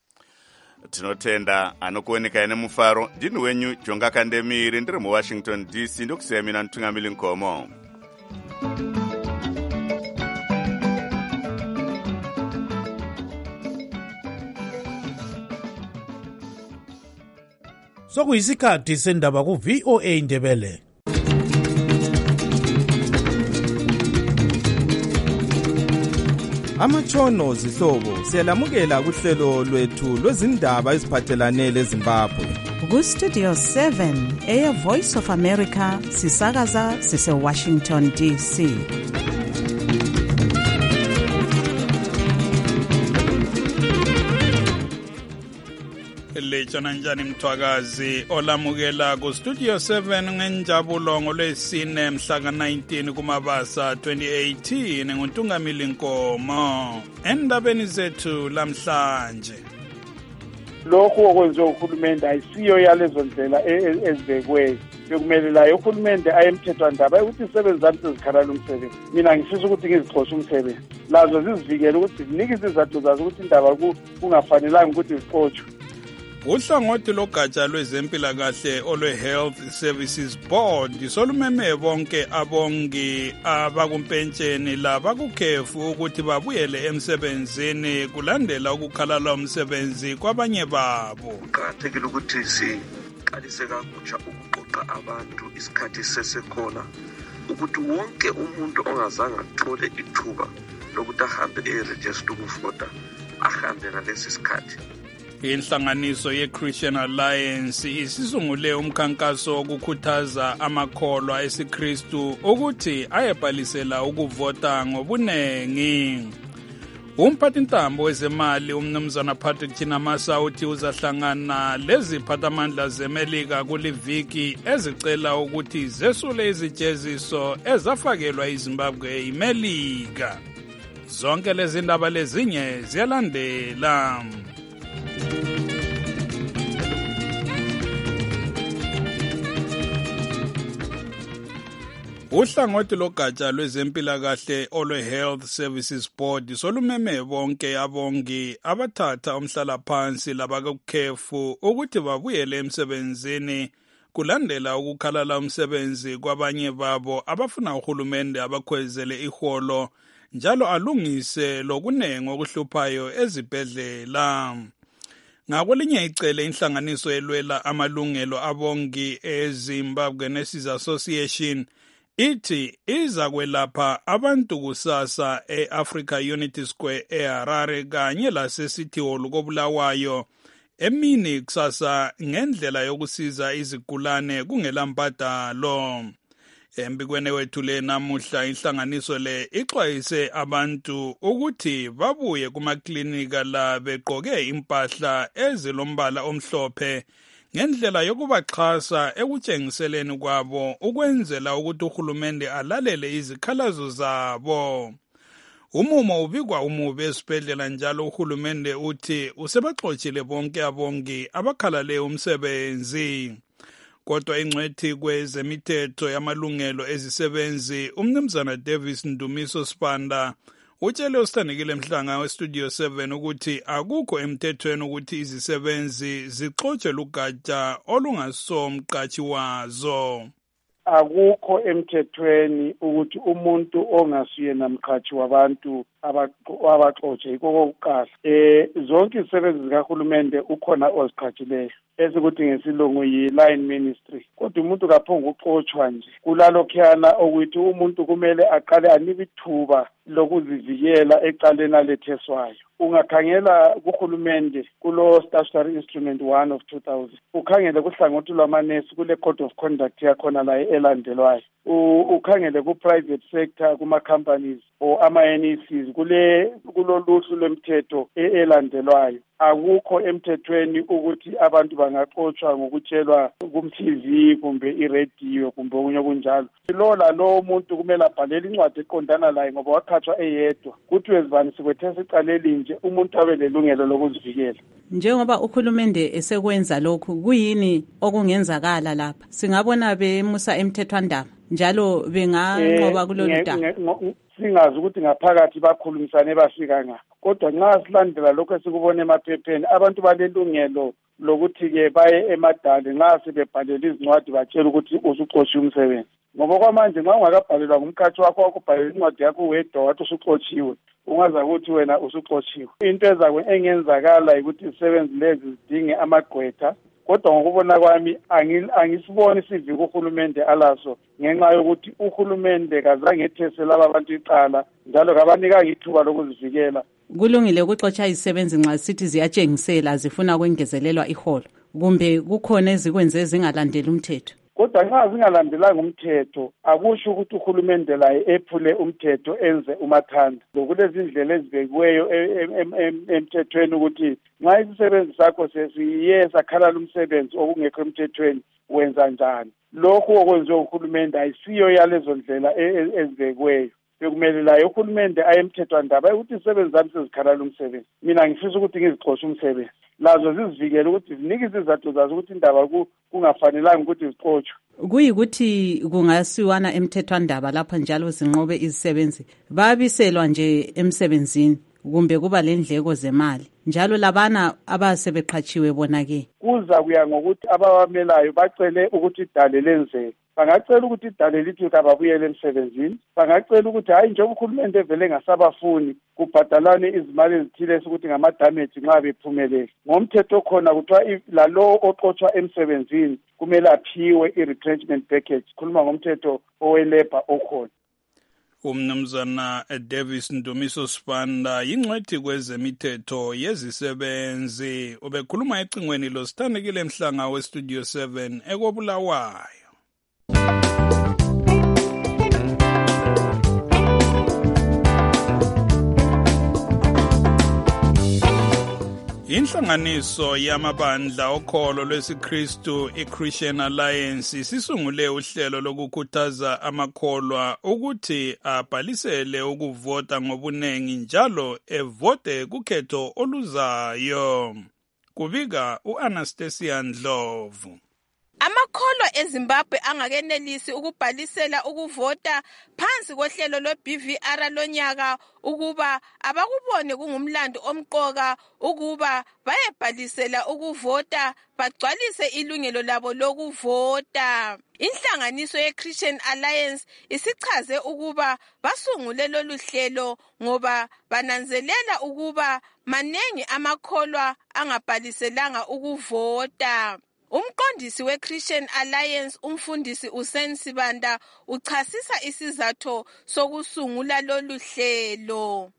Tinotenda anokuoneka ine mufaro. Ndini wenyu Jonga Kandemiri, ndiri muWashington D C, ndokusiya mina Ntungamili Nkomo. sokuyisikhathi sendaba ku-V O A Ndebele. Amatshono zihlobo siyalamukela kuhlelo lwethu lwezindaba eziphathelane leZimbabwe. Ku-Studio seven, Air Voice of America, sisakaza sise-Washington D C. Lechana njani mthwakazi olamukela ku-Studio seven ngenjabulo ngolwesine mhla ka-nineteen kumabasa twenty eighteen nguNtungamili Nkomo. Endabeni zethu lamhlanje, lokhu okwenziwa uhulumende ayisiyo yalezo ndlela ezibekwe bekumele layo uhulumende ayemthethwandaba ukuthi izisebenzi zami sezikhalala umsebenzi. Mina ngifisa ukuthi ngizixoshe umsebenzi, lazo zizivikele ukuthi zinike izizathu zazo ukuthi indaba kungafanelanga ukuthi zixotshwe. Uhlangothi logatsha lwezempilakahle olwe-Health Services Board solumeme bonke abongi abakumpentsheni labakukhefu ukuthi babuyele emsebenzini kulandela ukukhalala umsebenzi kwabanye babo. Kuqakathekile ukuthi siqalise kabutsha ukuqoqa abantu isikhathi sesekhona ukuthi wonke umuntu ongazange athole ithuba lokuthi ahambe e-register ukuvota ahambe ngalesi sikhathi. Inhlanganiso ye-Christian Alliance isisungule umkhankaso wokukhuthaza amakholwa esiKristu ukuthi ayebhalisela ukuvota ngobunengi. Umphathintambo wezemali umnumzana Patrick Chinamasa uthi uzahlangana leziphathamandla zeMelika kuliviki ezicela ukuthi zesule izijeziso ezafakelwa iZimbabwe iMelika. Zonke lezi ndaba lezinye ziyalandela. Uhlangothi logatsha lwezempilakahle olwe-Health Services Board solumeme bonke abongi abathatha umhlalaphansi labakukhefu ukuthi babuyele emsebenzini kulandela ukukhalala umsebenzi kwabanye babo abafuna uhulumende abakhwezele iholo njalo alungise lokunengi okuhluphayo ezibhedlela. Ngakwelinye icele inhlanganiso elwela amalungelo abongi eZimbabwe Nurses Association ithi iza kwelapha abantu kusasa e-Africa Unity Square eHarare kanye lase-City Hall koBulawayo emini kusasa ngendlela yokusiza izigulane kungelambadalo. Embikweni wethu le namuhla inhlanganiso le ixwayise abantu ukuthi babuye kumaklinika la begqoke impahla ezilombala omhlophe ngendlela yokubaxhasa ekutshengiseleni kwabo ukwenzela ukuthi uhulumende alalele izikhalazo zabo. Umumo ubikwa umubi esibhedlela njalo uhulumende uthi usebaxotshile bonke abongi abakhalale umsebenzi. Kodwa ingcwethi kwezemithetho yamalungelo ezisebenzi umnumzana Davis Ndumiso Spanda utshele usithandekile Mhlanga weStudio seven ukuthi akukho emthethweni ukuthi izisebenzi zixotshwe lugatsha olungasomqatshi wazo. Akukho emthethweni ukuthi umuntu ongasuye namqhathi wabantu abaxotshe yikho kokuqala. Eh zonke izisebenzi zikahulumende ukhona oziqhatshileyo esikuthi ngesilungu yi-line ministry. Kodwa umuntu kaphonga uxotshwa nje. Kulalokhuyana ukuthi umuntu kumele aqale anikwe ithuba lokuzivikela ecaleni aletheswayo. Ungakhangela kuhulumende kulo statutory instrument one of two thousand. Ukhangele kuhlangothi lwamanesi kule code of conduct yakhona la elandelwayo. Ukhangele ku-private sector kuma-companies or ama-N E Cs kule kuloluhlu lwemthetho elandelwayo. Akukho emthethweni ukuthi abantu bangaxotshwa ngokutshelwa kum-T V kumbe i-radio kumbe okunye okunjalo. Lo lalo umuntu kumele abhalele incwadi eqondana laye ngoba wakhathwa eyedwa. Kuthiwe zibani sikwethesa icala elinje umuntu abe lelungelo lokuzivikela. Njengoba uhulumende esekwenza lokhu, kuyini okungenzakala lapha? Singabona bemusa emthethwandaba njalo benganqoba kulolu daba. Singazi ukuthi ngaphakathi bakhulumisane bafika nga. Kodwa nxa silandela lokho esikubona emaphepheni abantu balelungelo lokuthi ke baye emadale nxa sebebhalela izincwadi batshela ukuthi usuxotshe umsebenzi. Ngoba kwamanje nxa ungakabhalelwa ngumkhathi wakho wakubhalela incwadi yakho wedwa wathi usuxotshiwe, ungaza ukuthi wena usuxotshiwe. Into ezakwe engenzakala ukuthi izisebenzi lezi zidinge amagqwetha kodwa ngokubona kwami angisiboni isiviko uhulumende alaso ngenxa yokuthi uhulumende kazange ethese laba bantu icala njalo kabanikanga ithuba lokuzivikela. Kulungile ukuxotsha izisebenzi nxa sithi ziyatshengisela zifuna ukwengezelelwa iholo kumbe kukhona ezikwenze zingalandeli umthetho. Kodwa nxa zingalandelanga umthetho akusho ukuthi uhulumende laye ephule umthetho enze umathanda. Kulezi indlela ezibekiweyo emthethweni ukuthi nxa isisebenzi sakho sesiye sakhalala umsebenzi okungekho emthethweni wenza njani. Lokhu okwenziwe uhulumende ayisiyo yalezo ndlela ezibekiweyo. Bekumele laye uhulumende ayemthethwandaba ukuthi izisebenzi zami sezikhalala umsebenzi. Mina ngifisa ukuthi ngizixoshe umsebenzi. Lazo zizivikele ukuthi zinike izizathu zazo ukuthi indaba kungafanelanga ukuthi zixotshwe. Kuyikuthi kungasiwana emthethwandaba lapha njalo zinqobe izisebenzi babiselwa nje emsebenzini kumbe kuba lendleko zemali njalo labana abasebeqhatshiwe bona ke kuza kuya ngokuthi abawamelayo bacele ukuthi idale lenzeke. Bangacela ukuthi idale lithi kababuyele emsebenzini, bangacela ukuthi hayi njengoba uhulumende evele ngasabafuni kubhadalane izimali ezithile ukuthi ngama-damage nxa bephumelele. Ngomthetho khona kuthiwa lalo oxotshwa emsebenzini kumele aphiwe i-retrenchment package. Khuluma ngomthetho owelabor okhona. Umnumzana Davis Ndumiso Sibanda yingcwethi kwezemithetho yezisebenzi ubekhuluma ecingweni lo Sithandekile Mhlanga weStudio seven ekobulawayo. Inhlanganiso yamabandla okholo lwesiKristu iChristian Alliance sisungule uhlelo lokukhuthaza amakholwa ukuthi abhalisele ukuvota ngobunengi njalo evote kukhetho oluzayo. Kubika uAnastasia Ndlovu. Amakholwa eZimbabwe angakenelisi ukubhalisela ukuvota phansi kohlelo lwe-B V R lonyaka ukuba abakubone kungumlando omqoka ukuba bayebhalisela ukuvota bagcwalise ilungelo labo lokuvota. Inhlanganiso ye-Christian Alliance isichaze ukuba basungule lolu hlelo ngoba bananzelela ukuba manengi amakholwa angabhaliselanga ukuvota. Umqondisi we-Christian Alliance umfundisi uSen Sibanda uchasisa isizathu sokusungula lolu hlelo.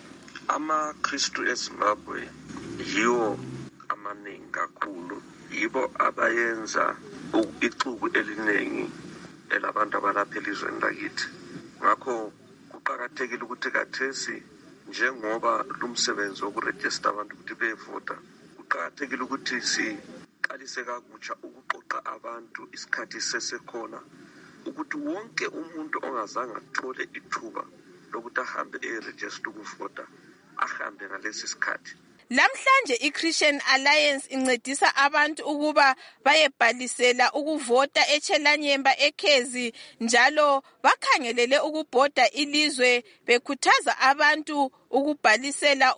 AmaKristu eZimbabwe yiwo amaningi kakhulu, yibo abayenza ixuku eliningi elabantu abalapha elizweni lakithi. Ngakho kuqakathekile ukuthi kathesi njengoba lumsebenzi wokurejista abantu ukuthi bevota, kuqakathekile ukuthi si qalise kakutsha ukuqoqa abantu isikhathi sesekhona ukuthi wonke umuntu ongazange athole ithuba lokuthi ahambe e-register ukuvota ahambe ngalesi sikhathi. Lamhlanje iChristian Alliance incedisa abantu ukuba bayebhalisela ukuvota eChelanyemba eKhezi njalo bakhangelele ukubhoda ilizwe bekhuthaza abantu ukubhalisela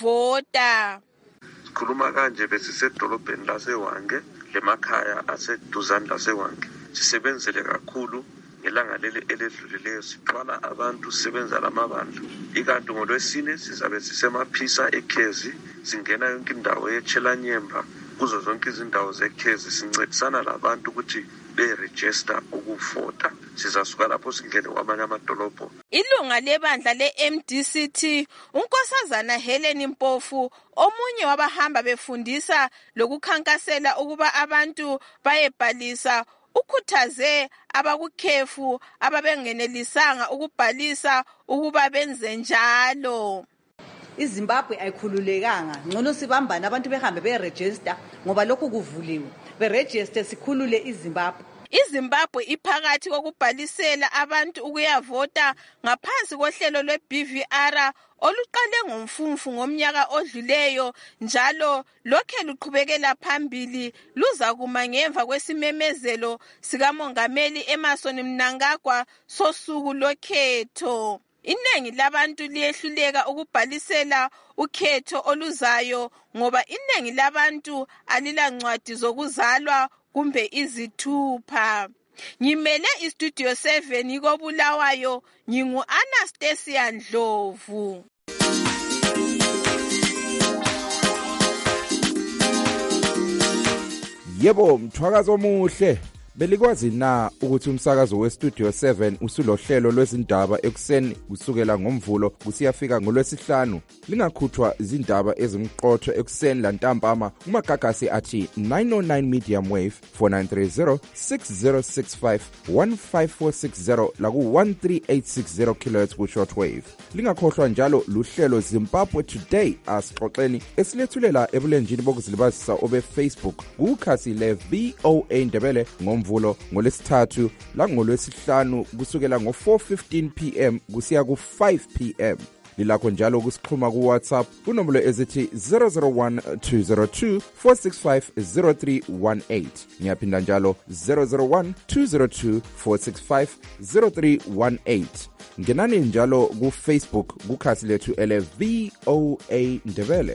ukuvota. Sikhuluma kanje besisedolobheni laseWange lemakhaya aseduzane laseWange. Sisebenzele kakhulu ngelanga leli eledlulileyo sithwala abantu sisebenza lamabandla. Ikanti ngolwesine sizabe sisemaphisa eKhezi singena yonke indawo yeChelanyemba kuzo zonke izindawo zeKhezi sincedisana labantu ukuthi be-register ukuvota. Sizasuka lapho singene kwamanye amadolobho. Ilunga lebandla le-M D C T unkosazana Helen Mpofu omunye wabahamba befundisa lokukhankasela ukuba abantu bayebhalisa ukhuthaze abakukhefu ababengenelisanga ukubhalisa ukuba benze njalo. iZimbabwe ayikhululekanga, ngcono sibambane abantu behambe beregister ngoba lokhu kuvuliwe. Beregister sikhulule iZimbabwe. iZimbabwe iphakathi kokubhalisela abantu ukuyavota ngaphansi kohlelo lwe-B V R oluqale ngomfumfu ngomnyaka odluleyo njalo lokhe luqhubekela phambili luza kuma ngemva kwesimemezelo sikamongameli Emmerson Mnangagwa sosuku lokhetho. Inengi labantu liyehluleka ukubhalisela ukhetho oluzayo ngoba inengi labantu alilancwadi zokuzalwa kumbe izithupha. Ngimele iStudio seven kobulawayo ngingu Anastasia Ndlovu. Yebo, mthwakazo omuhle. Belikwazi na ukuthi umsakazo weStudio seven usulohlelo lwezindaba ekuseni kusukela ngomvulo kusiyafika ngolwesihlanu. Lingakhuthwa izindaba ezimqotho ekuseni lantambama kumagagasi athi nine oh nine medium wave four nine three zero six zero six five one five four six zero la ku one three eight six zero kilohertz ku shortwave. Lingakhohlwa njalo luhlelo Zimbabwe Today asixoxeni esilethulela ebulenjini bokuzilibazisa obe Facebook kukhasi le V O A Ndebele ngomvulo ngolesithathu la ngolwesihlanu kusukela ngo four fifteen p m kusiya ku five p m. Lilakho njalo kusixhuma ku WhatsApp kunombolo ezithi zero zero one two zero two four six five zero three one eight. Ngiyaphinda njalo zero zero one two zero two four six five zero three one eight. Ngenani njalo ku Facebook kukhasi lethu ele V O A Ndebele.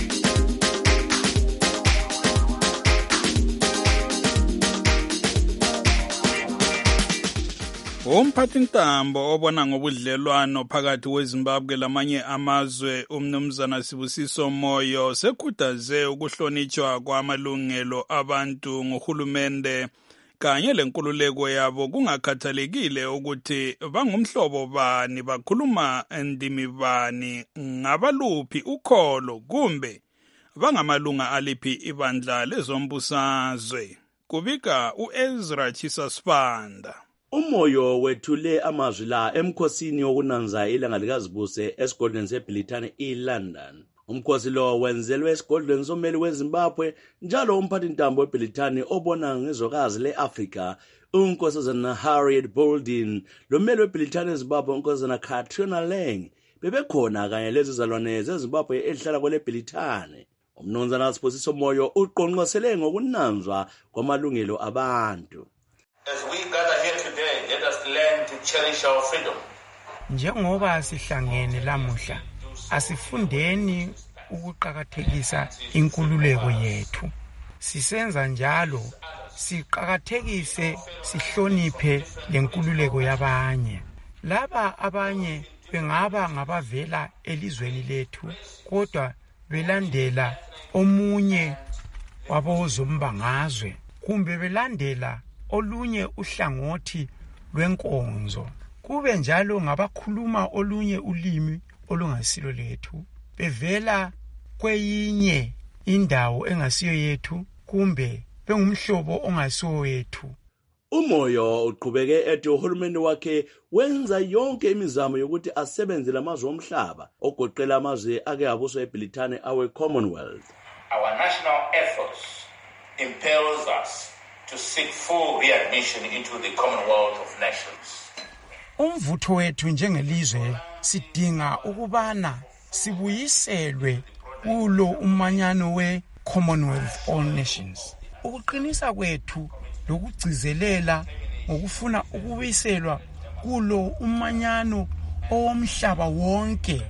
Umphathintambo obona ngobudlelwano phakathi kweZimbabwe lamanye amazwe umnumzana Sibusiso Moyo sekhuthaze ukuhlonitshwa kwamalungelo abantu ngohulumende kanye lenkululeko yabo kungakhathalekile ukuthi bangumhlobo bani bakhuluma endimi bani ngabaluphi ukholo kumbe bangamalunga aliphi ibandla lezombusazwe. Kubika uEzra Chisasfanda. Umoyo wethule amazwi la emkhosini wokunanza ilanga likazibuse esigodlweni seBrithani eLondon. Umkhosi lo wenzelwe esigodlweni someli weZimbabwe njalo umphathintambo weBrithani obona ngezokazi leAfrika unkosazana Harriet Bolden lomeli weBrithani eZimbabwe unkosazana Katrina Lang bebekhona kanye lezizalwane zeZimbabwe ehlala kwele Brithani. Umnumzana Sibusiso Moyo uqonqosele ngokunanzwa kwamalungelo abantu. As we gather here today, let us learn to cherish our freedom. Njengoba sihlangene lamuhla, asifundeni ukuqhakathekisa inkululeko yethu. Sisenza njalo, siqhakathekise, sihloniphe lenkululeko yabanye. Laba abanye bengaba ngabavela elizweni lethu, kodwa belandela omunye wabozombangazwe, kumbe belandela olunye uhlangothi lwenkonzo. Kube njalo ngabakhuluma olunye ulimi olungasilo lethu, bevela kweyinye indawo engasiyo yethu kumbe bengumhlobo ongasiyo wethu. Umoyo uqhubeke ethi uhulumeni wakhe wenza yonke imizamo yokuthi asebenze lamazwe omhlaba ogoqela amazwe ake abuswa eBrithani awe Commonwealth. Our national ethos impels us to seek full readmission into the Commonwealth of Nations. Umvutho wethu njengelizwe sidinga ukubana sibuyiselwe kulo umanyano we Commonwealth All Nations. Ukuqinisa kwethu lokugcizelela ngokufuna ukubuyiselwa kulo umanyano owomhlaba wonke.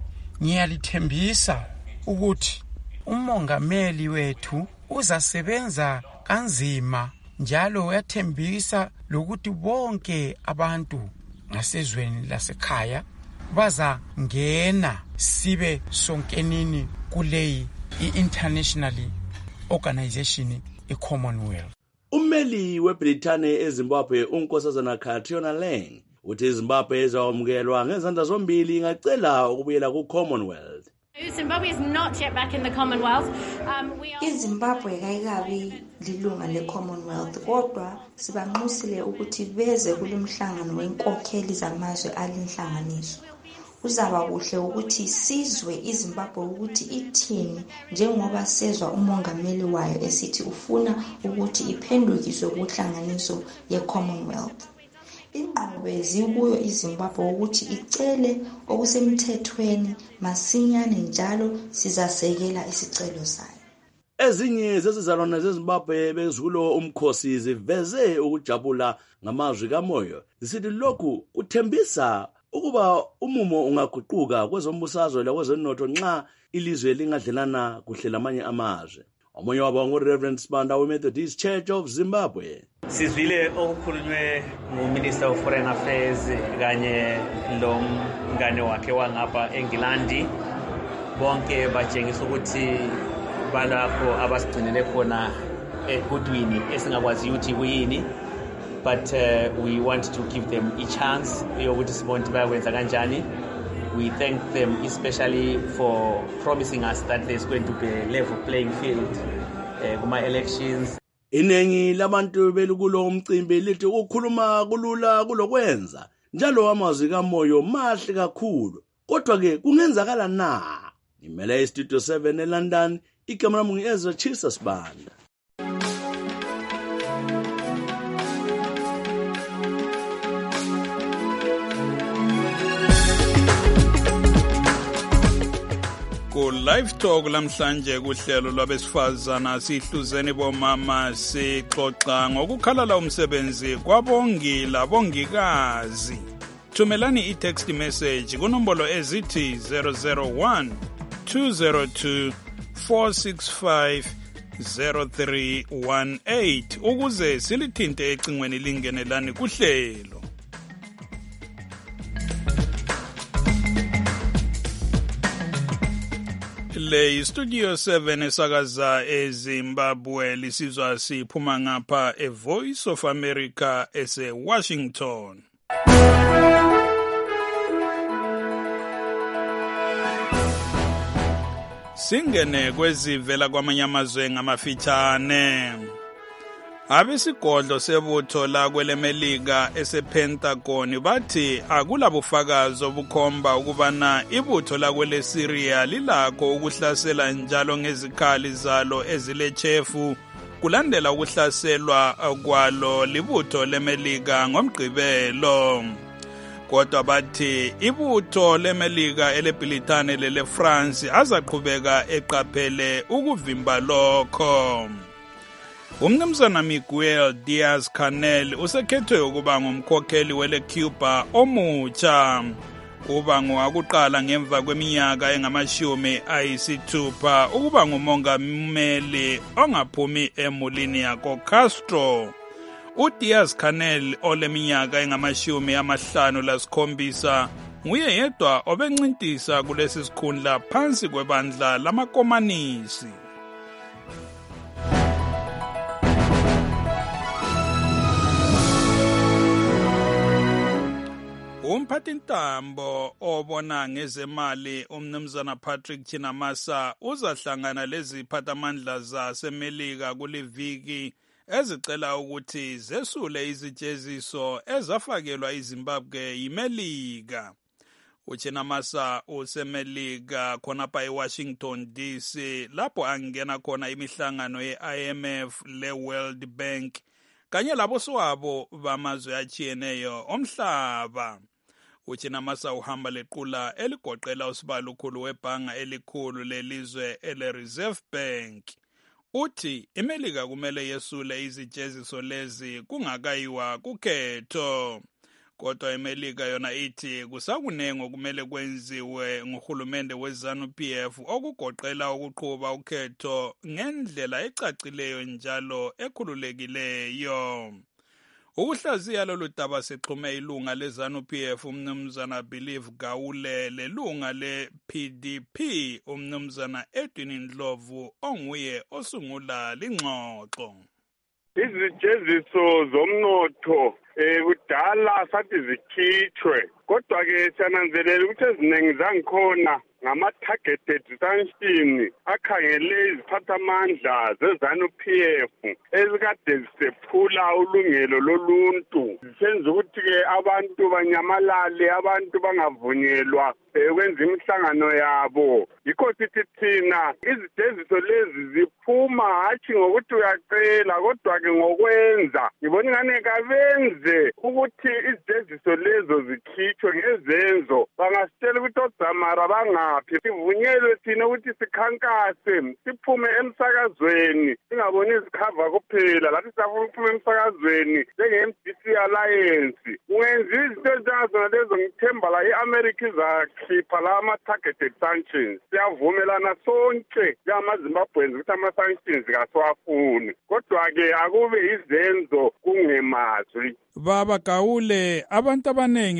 Ngiyalithembisa ukuthi umongameli wethu uzasebenza kanzima njalo uyathembisa lokuthi bonke abantu ngasezweni lasekhaya baza ngena sibe sonkenini kuleyi i-international organization i-Commonwealth. Ummeli weBrithani eZimbabwe unkosazana Katrina Lang uthi iZimbabwe ezawamkelwa ngezandla zombili ingacela ukubuyela ku-Commonwealth. Zimbabwe is not yet back in the Commonwealth. Um, we are... iZimbabwe kayikabi lilunga le-Commonwealth kodwa sibanxusile ukuthi beze kulomhlangano wenkokheli zamazwe alinhlanganiso. Uzaba kuhle ukuthi sizwe iZimbabwe ukuthi ithini njengoba sezwa umongameli wayo esithi ufuna ukuthi iphendukiswe kuhlanganiso ye-Commonwealth. Inqobo ezikuyo iZimbabwe ukuthi icele okusemthethweni masinyane njalo sizasekela isicelo sayo. Ezinye zezizalwane zeZimbabwe bezulo umkhosi ziveze ukujabula ngamazwi kaMoyo. Zisithi lokhu kuthembisa ukuba umumo ungaguquka kwezombusazwe lakwezenotho nxa ilizwe lingadlelana kuhle lamanye amazwe. Omunye wabo nguReverend Sibanda weMethodist Church of Zimbabwe. Sizwile okukhulunywe nguMinister of Foreign Affairs kanye lomngane wakhe wangapha eNgilandi. Bonke batshengisa ukuthi balapho abasigcinele khona a good win esingakwazi ukuthi kuyini, but uh, we want to give them a chance yokuthi sibone bayakwenza kanjani. We thank them especially for promising us that there's going to be a level playing field uh, kuma elections. Iningi labantu belikulo umcimbi lithi ukukhuluma kulula kulokwenza njalo amazwi kaMoyo mahle kakhulu, kodwa ke kungenzakala na? Imele iStudio seven eLondon, ikamera mungi Ezra Chisa Sibanda. Ku live talk lamhlanje kuhlelo lwabesifazana sihluzeni bomama sixoxa ngokukhalala umsebenzi kwabongi labongikazi. Thumelani i-text message kunombolo ezithi zero zero one two zero two four six five zero three one eight ukuze silithinte ecingweni lingenelani kuhlelo. Le Studio seven esakaza eZimbabwe lisizwa siphuma ngapha e Voice of America ese Washington. Singene kwezivela kwamanye amazwe ngamafitshane. Abesigodlo sebutho la kwelemelika esePentagon bathi akulabufakazi obukhomba ukubana ibutho la kwele Syria lilakho ukuhlasela njalo ngezikhali zalo ezilechefu kulandela ukuhlaselwa kwalo libutho lemelika ngomgqibelo. Kodwa bathi ibutho lemelika eleBritane lele France azaqhubeka eqaphele ukuvimba lokho. Umnumzana Miguel Diaz-Canel usekhethwe ukuba ngumkhokheli wele Cuba omutsha. Uba ngowakuqala ngemva kweminyaka engamashumi ayisithupha ukuba ngumongameli ongaphumi emulini yakho Castro. uDiaz-Canel oleminyaka engamashumi amahlanu lasikhombisa nguye yedwa obencintisa kulesi sikhundla phansi kwebandla lamakomanisi. Umphathintambo obona ngezemali umnumzana Patrick Chinamasa uzahlangana leziphathamandla zasemelika kuliviki ezicela ukuthi zesule izijeziso ezafakelwa iZimbabwe yimelika. uChinamasa usemelika khonapha eWashington D C lapho angena khona imihlangano ye-I M F le-World Bank kanye laboswabo bamazwe achiyeneyo omhlaba. uChinamasa uhamba lequla eligoqela usibalukhulu webhanga elikhulu lelizwe ele-Reserve Bank. Uthi imelika kumele yesule izijeziso lezi kungakayiwa kukhetho. Kodwa imelika yona ithi kusakunengo kumele kwenziwe nguhulumende weZANU P F okugoqela ukuqhuba ukhetho ngendlela ecacileyo njalo ekhululekileyo. Ukuhlaziya lolu daba sexhume ilunga leZANU P F umnumzana Believe Gawule lelunga le-P D P umnumzana Edwin Ndlovu onguye osungula lingxoxo. Izijeziso zomnotho eh kudala sathi zikhithwe kodwa ke siyananzelela ukuthi eziningi zangikhona ngama-targeted sanction akhangele iziphathamandla zeZANU P F ezikade zisephula ulungelo loluntu senza ukuthi-ke abantu banyamalale, abantu bangavunyelwa ukwenza imihlangano yabo. Yikho sithi thina izijeziso lezi ziphuma hatshi ngokuthi uyacela kodwa-ke ngokwenza. Ngibona ingane kabenze ukuthi izijeziso lezo zikhitshwe ngezenzo, bangasitshela ukuthi odzamara bangaphi, sivunyelwe thina ukuthi sikhankase, siphume emsakazweni, singaboni izikhava kuphela. Lapho siyafuna ukuphume emsakazweni njenge-M D C Alliance. Ungenza izinto ezinjengazona lezo, ngithemba la i-America izakhipha la ama-targeted sanctions. Siyavumelana sonke njengamaZimbabweans ukuthi ama-sanctions kasiwafuni, kodwa-ke akube izenzo kungemazwi. Baba Gawule, abantu abanengi bathi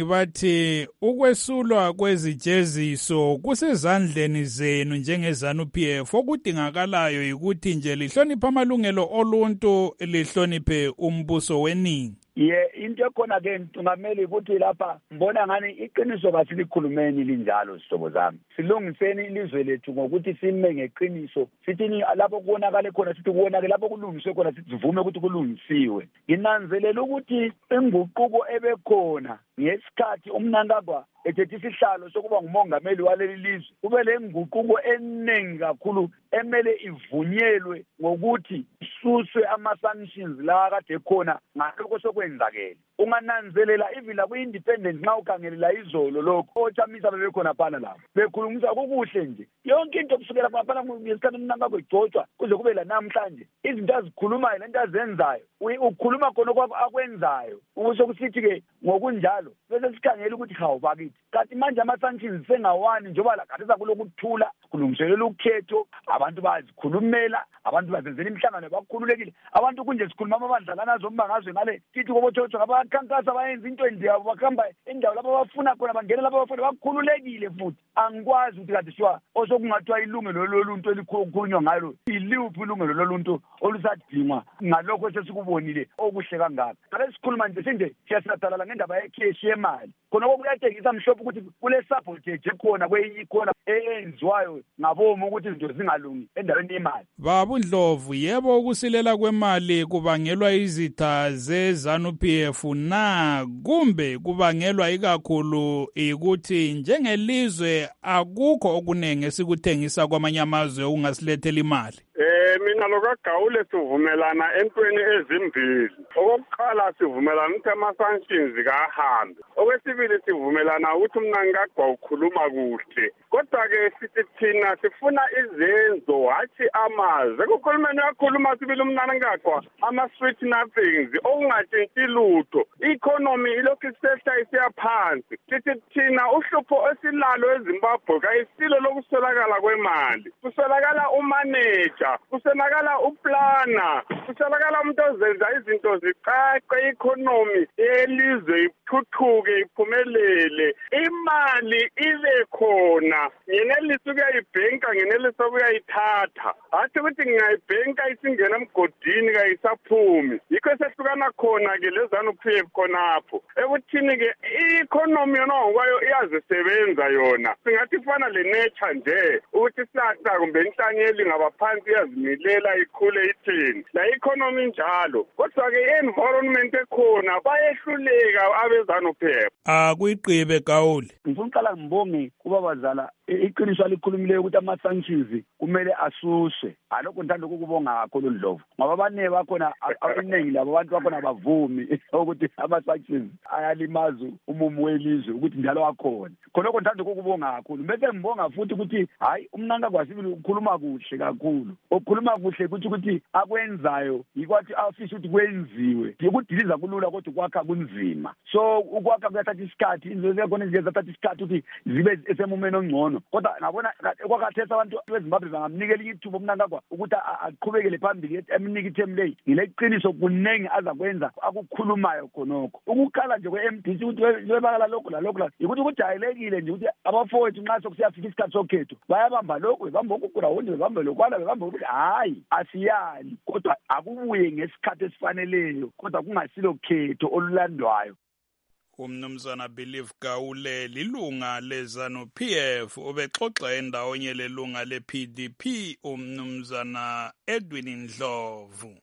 bathi ukwesulwa kwezijeziso kusezandleni zenu njengezanu P F. Okudingakalayo ukuthi nje lihloniphe amalungelo oluntu, lihloniphe umbuso weningi. Ye into ekhona ke ntungameli ukuthi lapha mbona ngani iqiniso kasilikhulumeni linjalo sihlobo zami. Silungiseni ilizwe lethu ngokuthi sime ngeqiniso. Sithi lapho kubonakala khona sithi kubonakala lapho kulungiswe khona sithi sivume ukuthi kulungisiwe. Nginanzelela ukuthi inguquko ebekhona ngesikhathi umnankagwa ethethe isihlalo sokuba ngumongameli waleli lizwe kube le nguquko eningi kakhulu emele ivunyelwe ngokuthi isuswe ama-sanctions la kade khona ngalokho sokwenzakele. Ungananzelela ivila ku-independent nxa ukhangelela izolo lokho othamisa bebekhona phana lapho bekhulumisa kukuhle nje yonke into kusukela phana ngesikhathi umnankagwa egcotshwa kuze kube la namhlanje izinto azikhulumayo lento azenzayo ukhuluma khona akwenzayo ukusho kusithi-ke ngokunjalo bese sikhangela ukuthi hawu bakithi kanti manje ama-sanctions sengawani njengoba lakhathisa kulokuthula kulungiselela ukhetho abantu bazikhulumela abantu bazenzela imihlangano bakhululekile abantu kunje sikhuluma amabandla kanazomba ngazwe ngale kithi kobothotho abakhankasa bayenza into endi yabo bakhamba indawo lapho bafuna khona bangena lapho bafuna bakhululekile futhi angikwazi ukuthi kade siwa osokungathiwa ilungelo loluntu elikhulunywa ngalo iliphi ilungelo loluntu olusadingwa ngalokho sesikubonile okuhle kangaka. Ngale sikhuluma nje sinje siyasadalala ngendaba yekheshi yemali khona okuyatengisa mhlophe ukuthi kule sabotage khona kweyikhona eyenziwayo ngabomu ukuthi izinto zingalungi endaweni yemali. Baba uNdlovu, yebo ukusilela kwemali kubangelwa izitha zezanu P F na kumbe kubangelwa ikakhulu ukuthi njengelizwe akukho okunenge sikuthengisa kwamanye amazwe okungasilethela imali? Eh mina lokagawule sivumelana entweni ezimbili. Okokuqala sivumelana ukuthi ama-sanctions kahambe. Okwesibili sivumelana ukuthi umnankagwa ukhuluma kuhle. Kodwa-ke sithi thina sifuna izenzo hathi amazwi. Ekukhulumeni uyakhuluma sibili umnankagwa ama-sweet nothings okungatshintshi lutho. I-economy ilokhu isehla isiya phansi. Sithi thina uhlupho esilalo eZimbabwe kayisilo lokuswelakala kwemali. Kuswelakala umanager, kuswelakala uplana, kuswelakala umuntu ozenza izinto ziqaqe i-economy yelizwe ithuthuke iphumelele. Imali ibe khona. Ngenelisa ukuyayibhenka ngenelisa ukuyayithatha. Hathi ukuthi ngingayibhenka isingena emgodini kayisaphumi. Yikho sehlukana khona-ke lezanu P F khonapho. Ekuthini-ke i-economy yona ngokwayo iyazisebenza yona. Singathi ifana le-nature nje ukuthi sihlahla kumbe inhlanyeli ngabaphansi iyazimilela ikhule ithini. La economy njalo. Kodwa-ke i-environment ekhona bayehluleka abezanu P F. Akuyiqibe Gawule. Ngifuna uqala ngibonge kubabazala iqiniso alikhulumileyo ukuthi ama-sanctions kumele asuswe. Alokho ngithanda ukukubonga kakhulu Ndlovu ngoba abaningi bakhona abaningi labo abantu bakhona bavumi ukuthi ama-sanctions ayalimaza umumo welizwe ukuthi njalo akhona. Khonokho ngithanda ukukubonga kakhulu. Bese ngibonga futhi ukuthi hayi umnankagwa sibili ukhuluma kuhle kakhulu. Ukukhuluma kuhle ukuthi ukuthi akwenzayo yikwathi afisa ukuthi kwenziwe. Ukudiliza kulula kodwa ukwakha kunzima. So ukwakha kuyathatha isikhathi izinto zekhona ezizathatha isikhathi ukuthi zibe esemumeni ongcono. Kodwa ngabona kwakhathesa abantu beZimbabwe bangamnikela ithuba umnankagwa ukuthi aqhubekele phambili emnika ithemu leyi. Ngile qiniso kunengi azakwenza akukhulumayo khonokho. Ukukhala nje kwe-M D C ukuthi bebakala lokho la lokho la yikuthi kujayelekile nje ukuthi abafowethu nxa sokusiyafika isikhathi sokhetho bayabamba lokho bebamba ukugula wonke bebamba lokwana bebamba ukuthi hayi asiyali kodwa akubuye ngesikhathi esifaneleyo kodwa kungasilo khetho olulandwayo. Umnumzana Believe Gawule lilunga lezanu P F ubexoxa endawonye lelunga le-P D P umnumzana Edwin Ndlovu.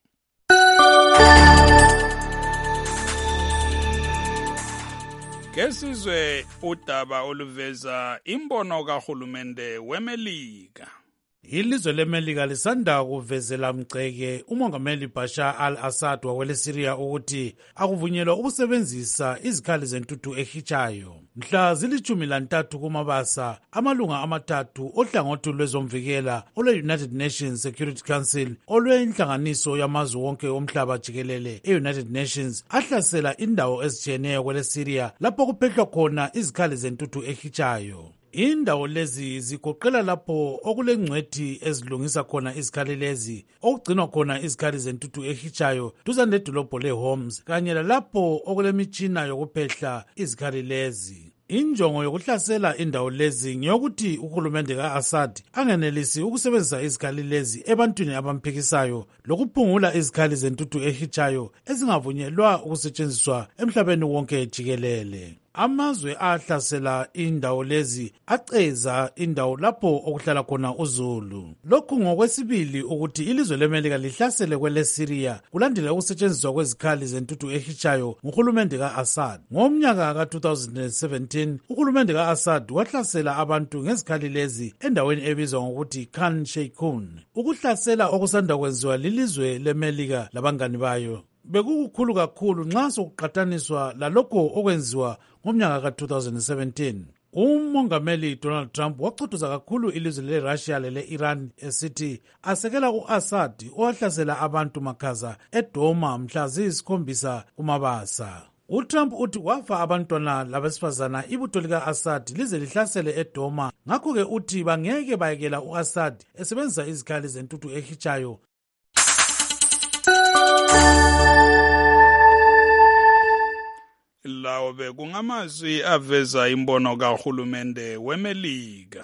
Kesizwe udaba oluveza imbono kahulumende weMelika. Ilizwe leMelika lisanda kuvezela mgceke umongameli Bashar al-Assad wakweleSiriya ukuthi akuvunyelwa ukusebenzisa izikhali zentuthu ehitshayo. Mhla zilithumi lantathu kumabasa amalunga amathathu ohlangothi lwezomvikela olwe-United Nations Security Council olwenhlanganiso yamazwe wonke omhlaba jikelele e-United Nations ahlasela indawo ezitshiyeneyo kweleSiriya lapho kuphehlwa khona izikhali zentuthu ehitshayo. Indawo lezi zigoqela lapho okulengcwethi ezilungisa khona izikhali lezi okugcinwa khona izikhali zentuthu ehitshayo duzane ledolobho leHoms kanye lalapho okulemitshina yokuphehla izikhali lezi. injongo yokuhlasela indawo lezi ngeyokuthi uhulumende ka-Assad angenelisi ukusebenzisa izikhali lezi ebantwini abamphikisayo lokuphungula izikhali zentuthu ehichayo ezingavunyelwa ukusetshenziswa emhlabeni wonke jikelele. Amazwe ahlasela indawo lezi aceza indawo lapho okuhlala khona uZulu. Lokhu ngokwesibili ukuthi ilizwe leMelika lihlasele kwele Syria kulandela ukusetshenziswa kwezikhali zentuthu ehichayo nguhulumende ka-Assad. Ngomnyaka ka two thousand seventeen uhulumende ka-Assad wahlasela abantu ngezikhali lezi endaweni ebizwa ngokuthi Khan Sheikhoun. Ukuhlasela okusanda kwenziwa lilizwe leMelika labangani bayo bekukukhulu kakhulu nxa sokuqathaniswa lalokho okwenziwa ngomnyaka ka two thousand seventeen. Umongameli Donald Trump wachothoza kakhulu ilizwe le-Russia lele-Iran esithi asekela u-Assad owahlasela abantu makhaza eDoma mhla ziyisikhombisa kumabasa. UTrump uthi wafa abantwana labesifazana ibutho lika-Assad lize lihlasele eDoma, ngakho-ke uthi bangeke bayekela u-Assad esebenzisa izikhali zentuthu ehichayo. Lawo bekungamazwi aveza imbono kahulumende weMelika.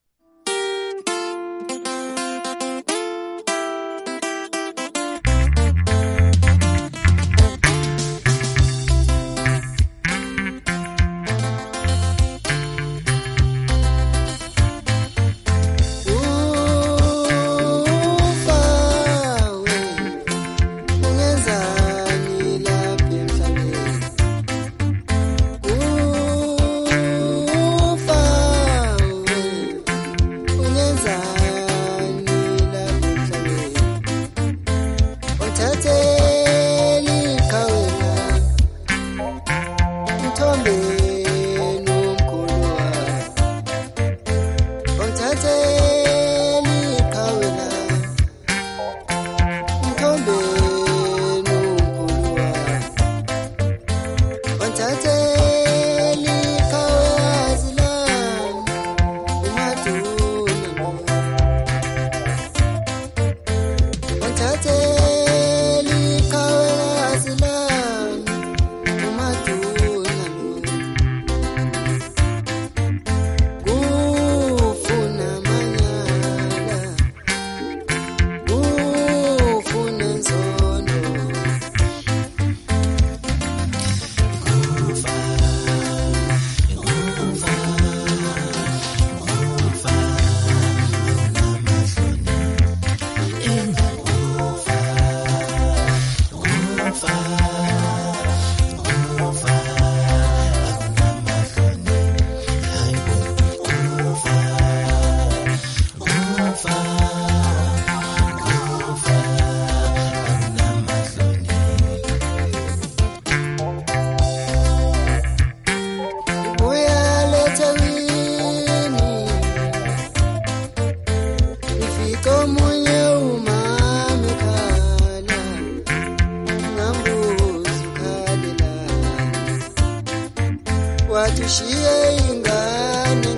watushiye ingane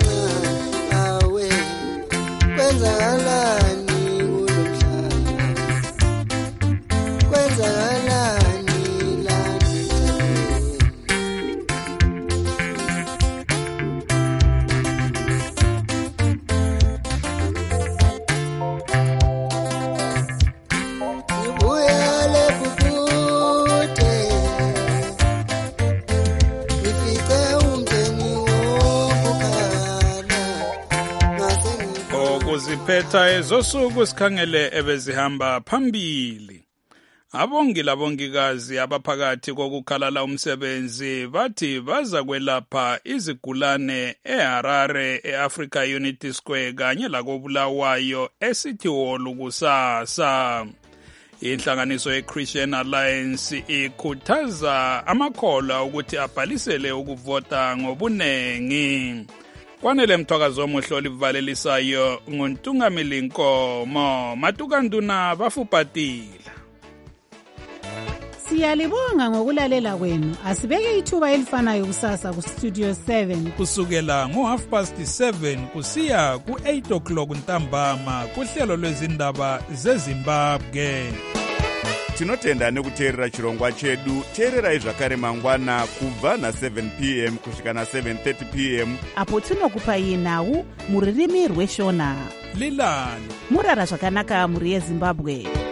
awe kwenzakalani kulomhlaba kwenzakalani lani ngibuya lebubude okuziphetha ezosuku sikhangele ebezihamba phambili. Abongi labongikazi abaphakathi kokukhalala umsebenzi bathi baza kwelapha izigulane eHarare eAfrica Unity Square kanye lakobulawayo eCity Hall kusasa. Inhlanganiso ye-Christian Alliance ikhuthaza amakholwa ukuthi abhalisele ukuvota ngobunengi. Kwanele mthwakazi omuhle olivalelisayo nguNtungamili Nkomo matukanduna bafupatila. Siyalibonga ngokulalela kwenu. Asibeke ithuba elifanayo kusasa ku Studio seven kusukela ngo half past seven kusiya ku eight o'clock ntambama kuhlelo lwezindaba zeZimbabwe. tinotenda nekuteerera chirongwa chedu. teererai zvakare mangwana kubva na-seven p m kusvika na-seven thirty p m apo tinokupai nhau mururimi rweshona. lilani murara zvakanaka mhuri yezimbabwe.